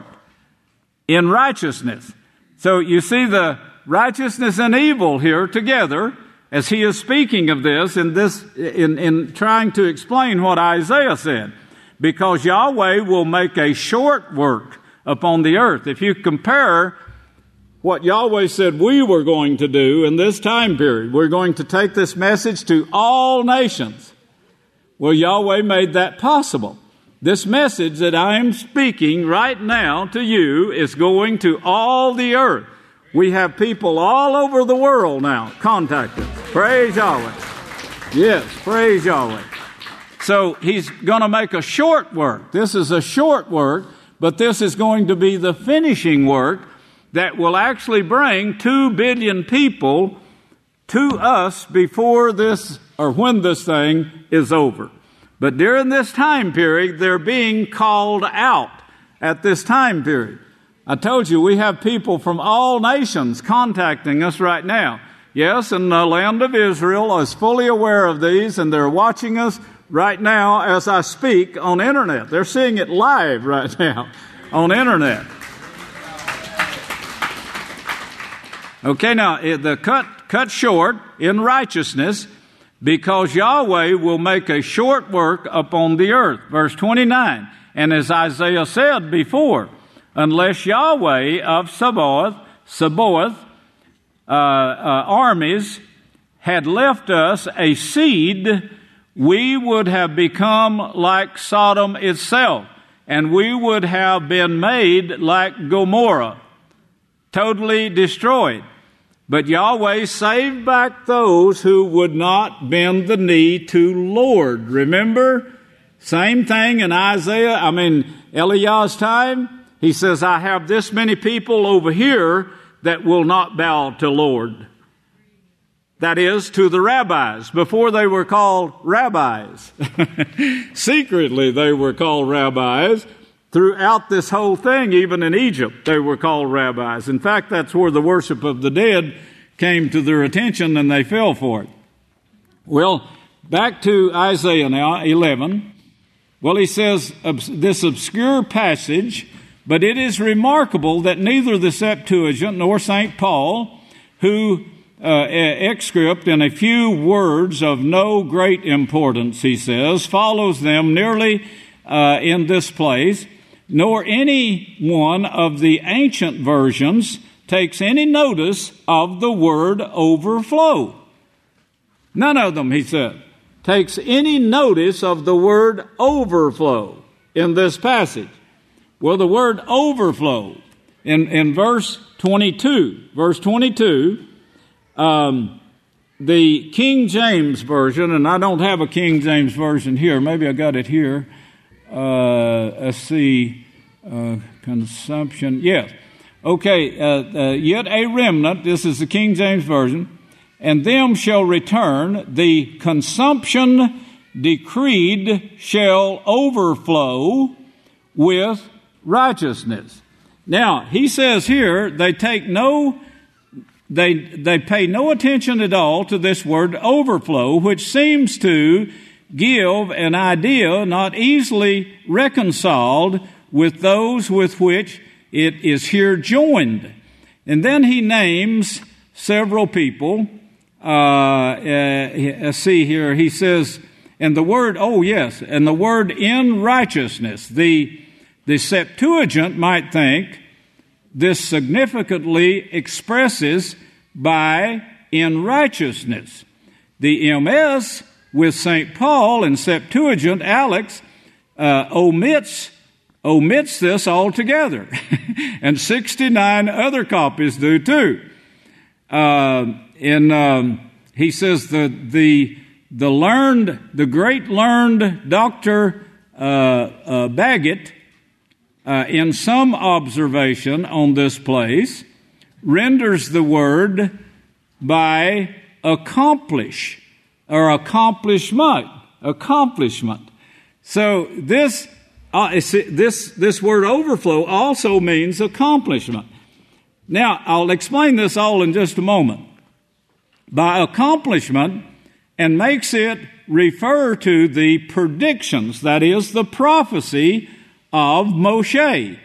in righteousness. So you see the righteousness and evil here together as he is speaking of this in this in, in trying to explain what Isaiah said. Because Yahweh will make a short work upon the earth. If you compare what Yahweh said we were going to do in this time period, we're going to take this message to all nations. Well, Yahweh made that possible. This message that I am speaking right now to you is going to all the earth. We have people all over the world now contact us. Praise Yahweh. Yes, praise Yahweh. So he's going to make a short work. This is a short work, but this is going to be the finishing work that will actually bring two billion people to us before this or when this thing is over. But during this time period, they're being called out at this time period. I told you we have people from all nations contacting us right now. Yes, and the land of Israel is fully aware of these, and they're watching us right now as I speak on internet. They're seeing it live right now on internet. Okay, now the cut cut short in righteousness, because Yahweh will make a short work upon the earth. Verse twenty-nine, and as Isaiah said before, unless Yahweh of Sabaoth, Sabaoth uh, uh, armies had left us a seed, we would have become like Sodom itself, and we would have been made like Gomorrah, totally destroyed. But Yahweh saved back those who would not bend the knee to Lord. Remember? Same thing in Isaiah, I mean, Eliah's time. He says, I have this many people over here that will not bow to Lord. That is, to the rabbis. Before they were called rabbis. Secretly they were called rabbis. Throughout this whole thing, even in Egypt, they were called rabbis. In fact, that's where the worship of the dead came to their attention and they fell for it. Well, back to Isaiah now, eleven. Well, he says this obscure passage, but it is remarkable that neither the Septuagint nor Saint Paul, who uh, excerpt in a few words of no great importance, he says, follows them nearly uh, in this place, nor any one of the ancient versions takes any notice of the word overflow. None of them, he said, takes any notice of the word overflow in this passage. Well, the word overflow in, in verse twenty-two, verse twenty-two, um, the King James Version, and I don't have a King James Version here. Maybe I got it here. Uh, let's see, uh, consumption. Yes. Okay, uh, uh, yet a remnant, this is the King James Version, and them shall return, the consumption decreed shall overflow with righteousness. Now, he says here, they take no, they, they pay no attention at all to this word overflow, which seems to give an idea not easily reconciled with those with which it is here joined. And then he names several people. Uh, uh, see here, he says, and the word, oh yes, and the word in righteousness. The, the Septuagint might think this significantly expresses by in righteousness. The M S with Saint Paul and Septuagint, Alex, uh, omits omits this altogether. And sixty-nine other copies do too. Uh, and um, he says the the the learned, the great learned Doctor uh, uh, Bagot, uh, in some observation on this place, renders the word by accomplish or accomplishment, accomplishment. So this. Uh, this this word overflow also means accomplishment. Now, I'll explain this all in just a moment. By accomplishment, and makes it refer to the predictions, that is, the prophecy of Moshe,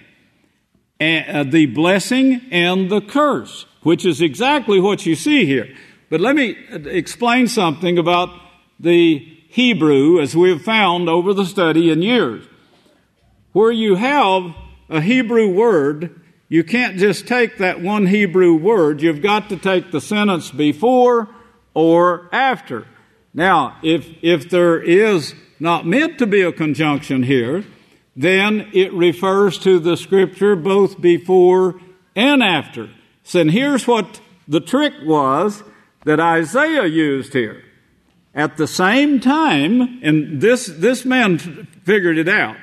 and the blessing and the curse, which is exactly what you see here. But let me explain something about the Hebrew as we have found over the study in years. Where you have a Hebrew word, you can't just take that one Hebrew word. You've got to take the sentence before or after. Now, if if there is not meant to be a conjunction here, then it refers to the Scripture both before and after. So and here's what the trick was that Isaiah used here. At the same time, and this, this man figured it out.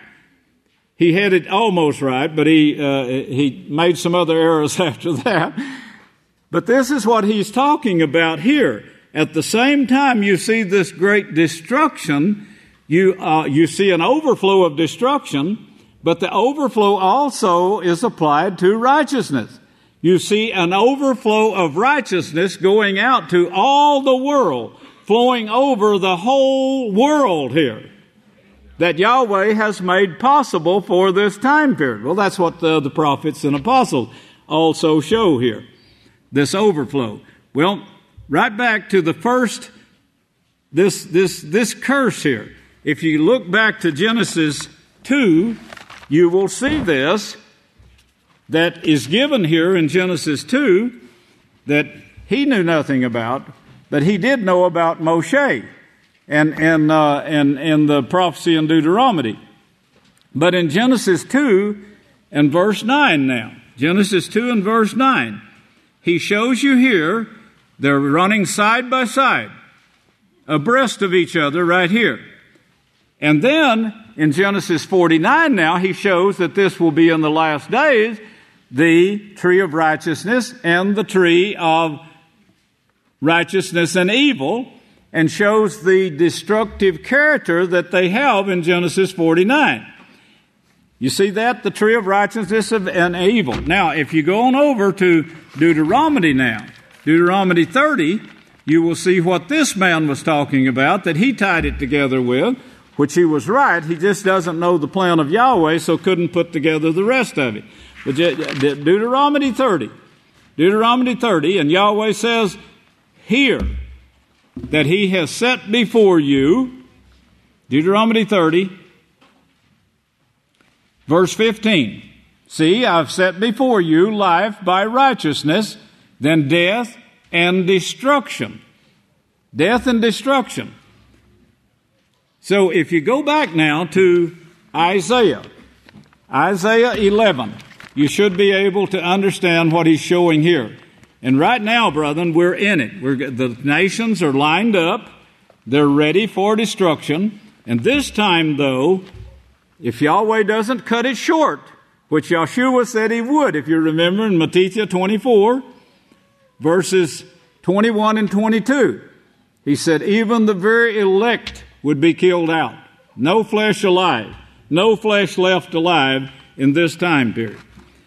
He had it almost right, but he uh, he made some other errors after that. But this is what he's talking about here. At the same time you see this great destruction, you uh, you see an overflow of destruction, but the overflow also is applied to righteousness. You see an overflow of righteousness going out to all the world, flowing over the whole world here, that Yahweh has made possible for this time period. Well, that's what the, the prophets and apostles also show here, this overflow. Well, right back to the first, this, this, this curse here. If you look back to Genesis two, you will see this, that is given here in Genesis two, that he knew nothing about, but he did know about Moshe. And and, uh, and and the prophecy in Deuteronomy. But in Genesis two and verse nine now, Genesis two and verse nine, he shows you here, they're running side by side, abreast of each other right here. And then in Genesis forty-nine now, he shows that this will be in the last days, the tree of righteousness and the tree of righteousness and evil, and shows the destructive character that they have in Genesis forty-nine. You see that? The tree of righteousness and evil. Now, if you go on over to Deuteronomy now, Deuteronomy thirty, you will see what this man was talking about, that he tied it together with, which he was right. He just doesn't know the plan of Yahweh, so couldn't put together the rest of it. But Deuteronomy thirty, Deuteronomy thirty, and Yahweh says, here that he has set before you, Deuteronomy thirty, verse fifteen. See, I've set before you life by righteousness, then death and destruction. Death and destruction. So if you go back now to Isaiah, Isaiah eleven, you should be able to understand what he's showing here. And right now, brethren, we're in it. We're, the nations are lined up. They're ready for destruction. And this time, though, if Yahweh doesn't cut it short, which Yeshua said he would, if you remember in Matthew twenty-four, verses twenty-one and twenty-two, he said, even the very elect would be killed out. No flesh alive. No flesh left alive in this time period.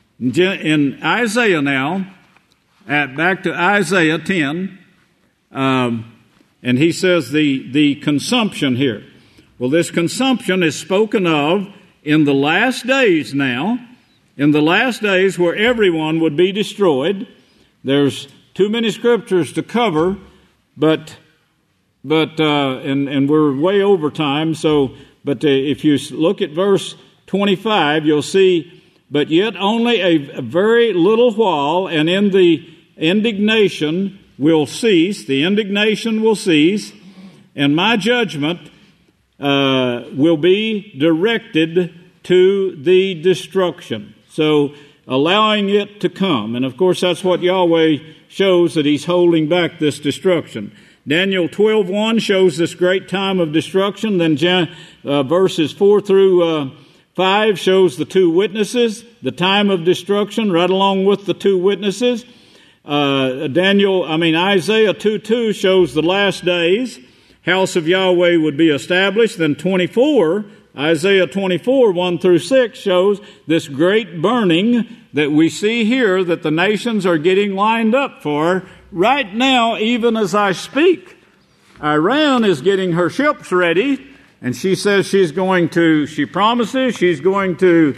In Isaiah now, at, back to Isaiah ten, um, and he says the, the consumption here. Well, this consumption is spoken of in the last days now, in the last days where everyone would be destroyed. There's too many scriptures to cover, but but uh, and and we're way over time. So, but uh, if you look at verse twenty-five, you'll see, but yet only a, a very little while, and in the indignation will cease. The indignation will cease, and my judgment uh, will be directed to the destruction. So, allowing it to come. And of course, that's what Yahweh shows, that he's holding back this destruction. Daniel twelve one shows this great time of destruction. Then uh, verses four through uh, five shows the two witnesses, the time of destruction, right along with the two witnesses. Uh, Daniel, I mean Isaiah two two shows the last days. House of Yahweh would be established. Then twenty-four, Isaiah twenty-four, one through six shows this great burning that we see here that the nations are getting lined up for right now, even as I speak. Iran is getting her ships ready, and she says she's going to, she promises she's going to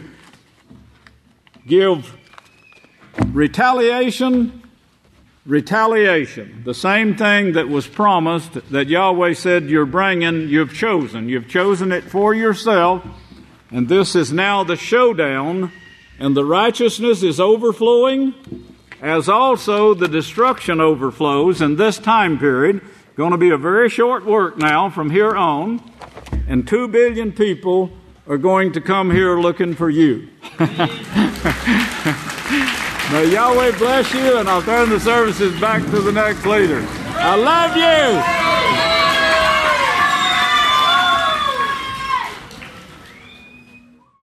give retaliation, retaliation. The same thing that was promised, that Yahweh said you're bringing, you've chosen. You've chosen it for yourself, and this is now the showdown, and the righteousness is overflowing, as also the destruction overflows in this time period. Going to be a very short work now from here on, and two billion people are going to come here looking for you. May Yahweh bless you, and I'll turn the services back to the next leader. I love you.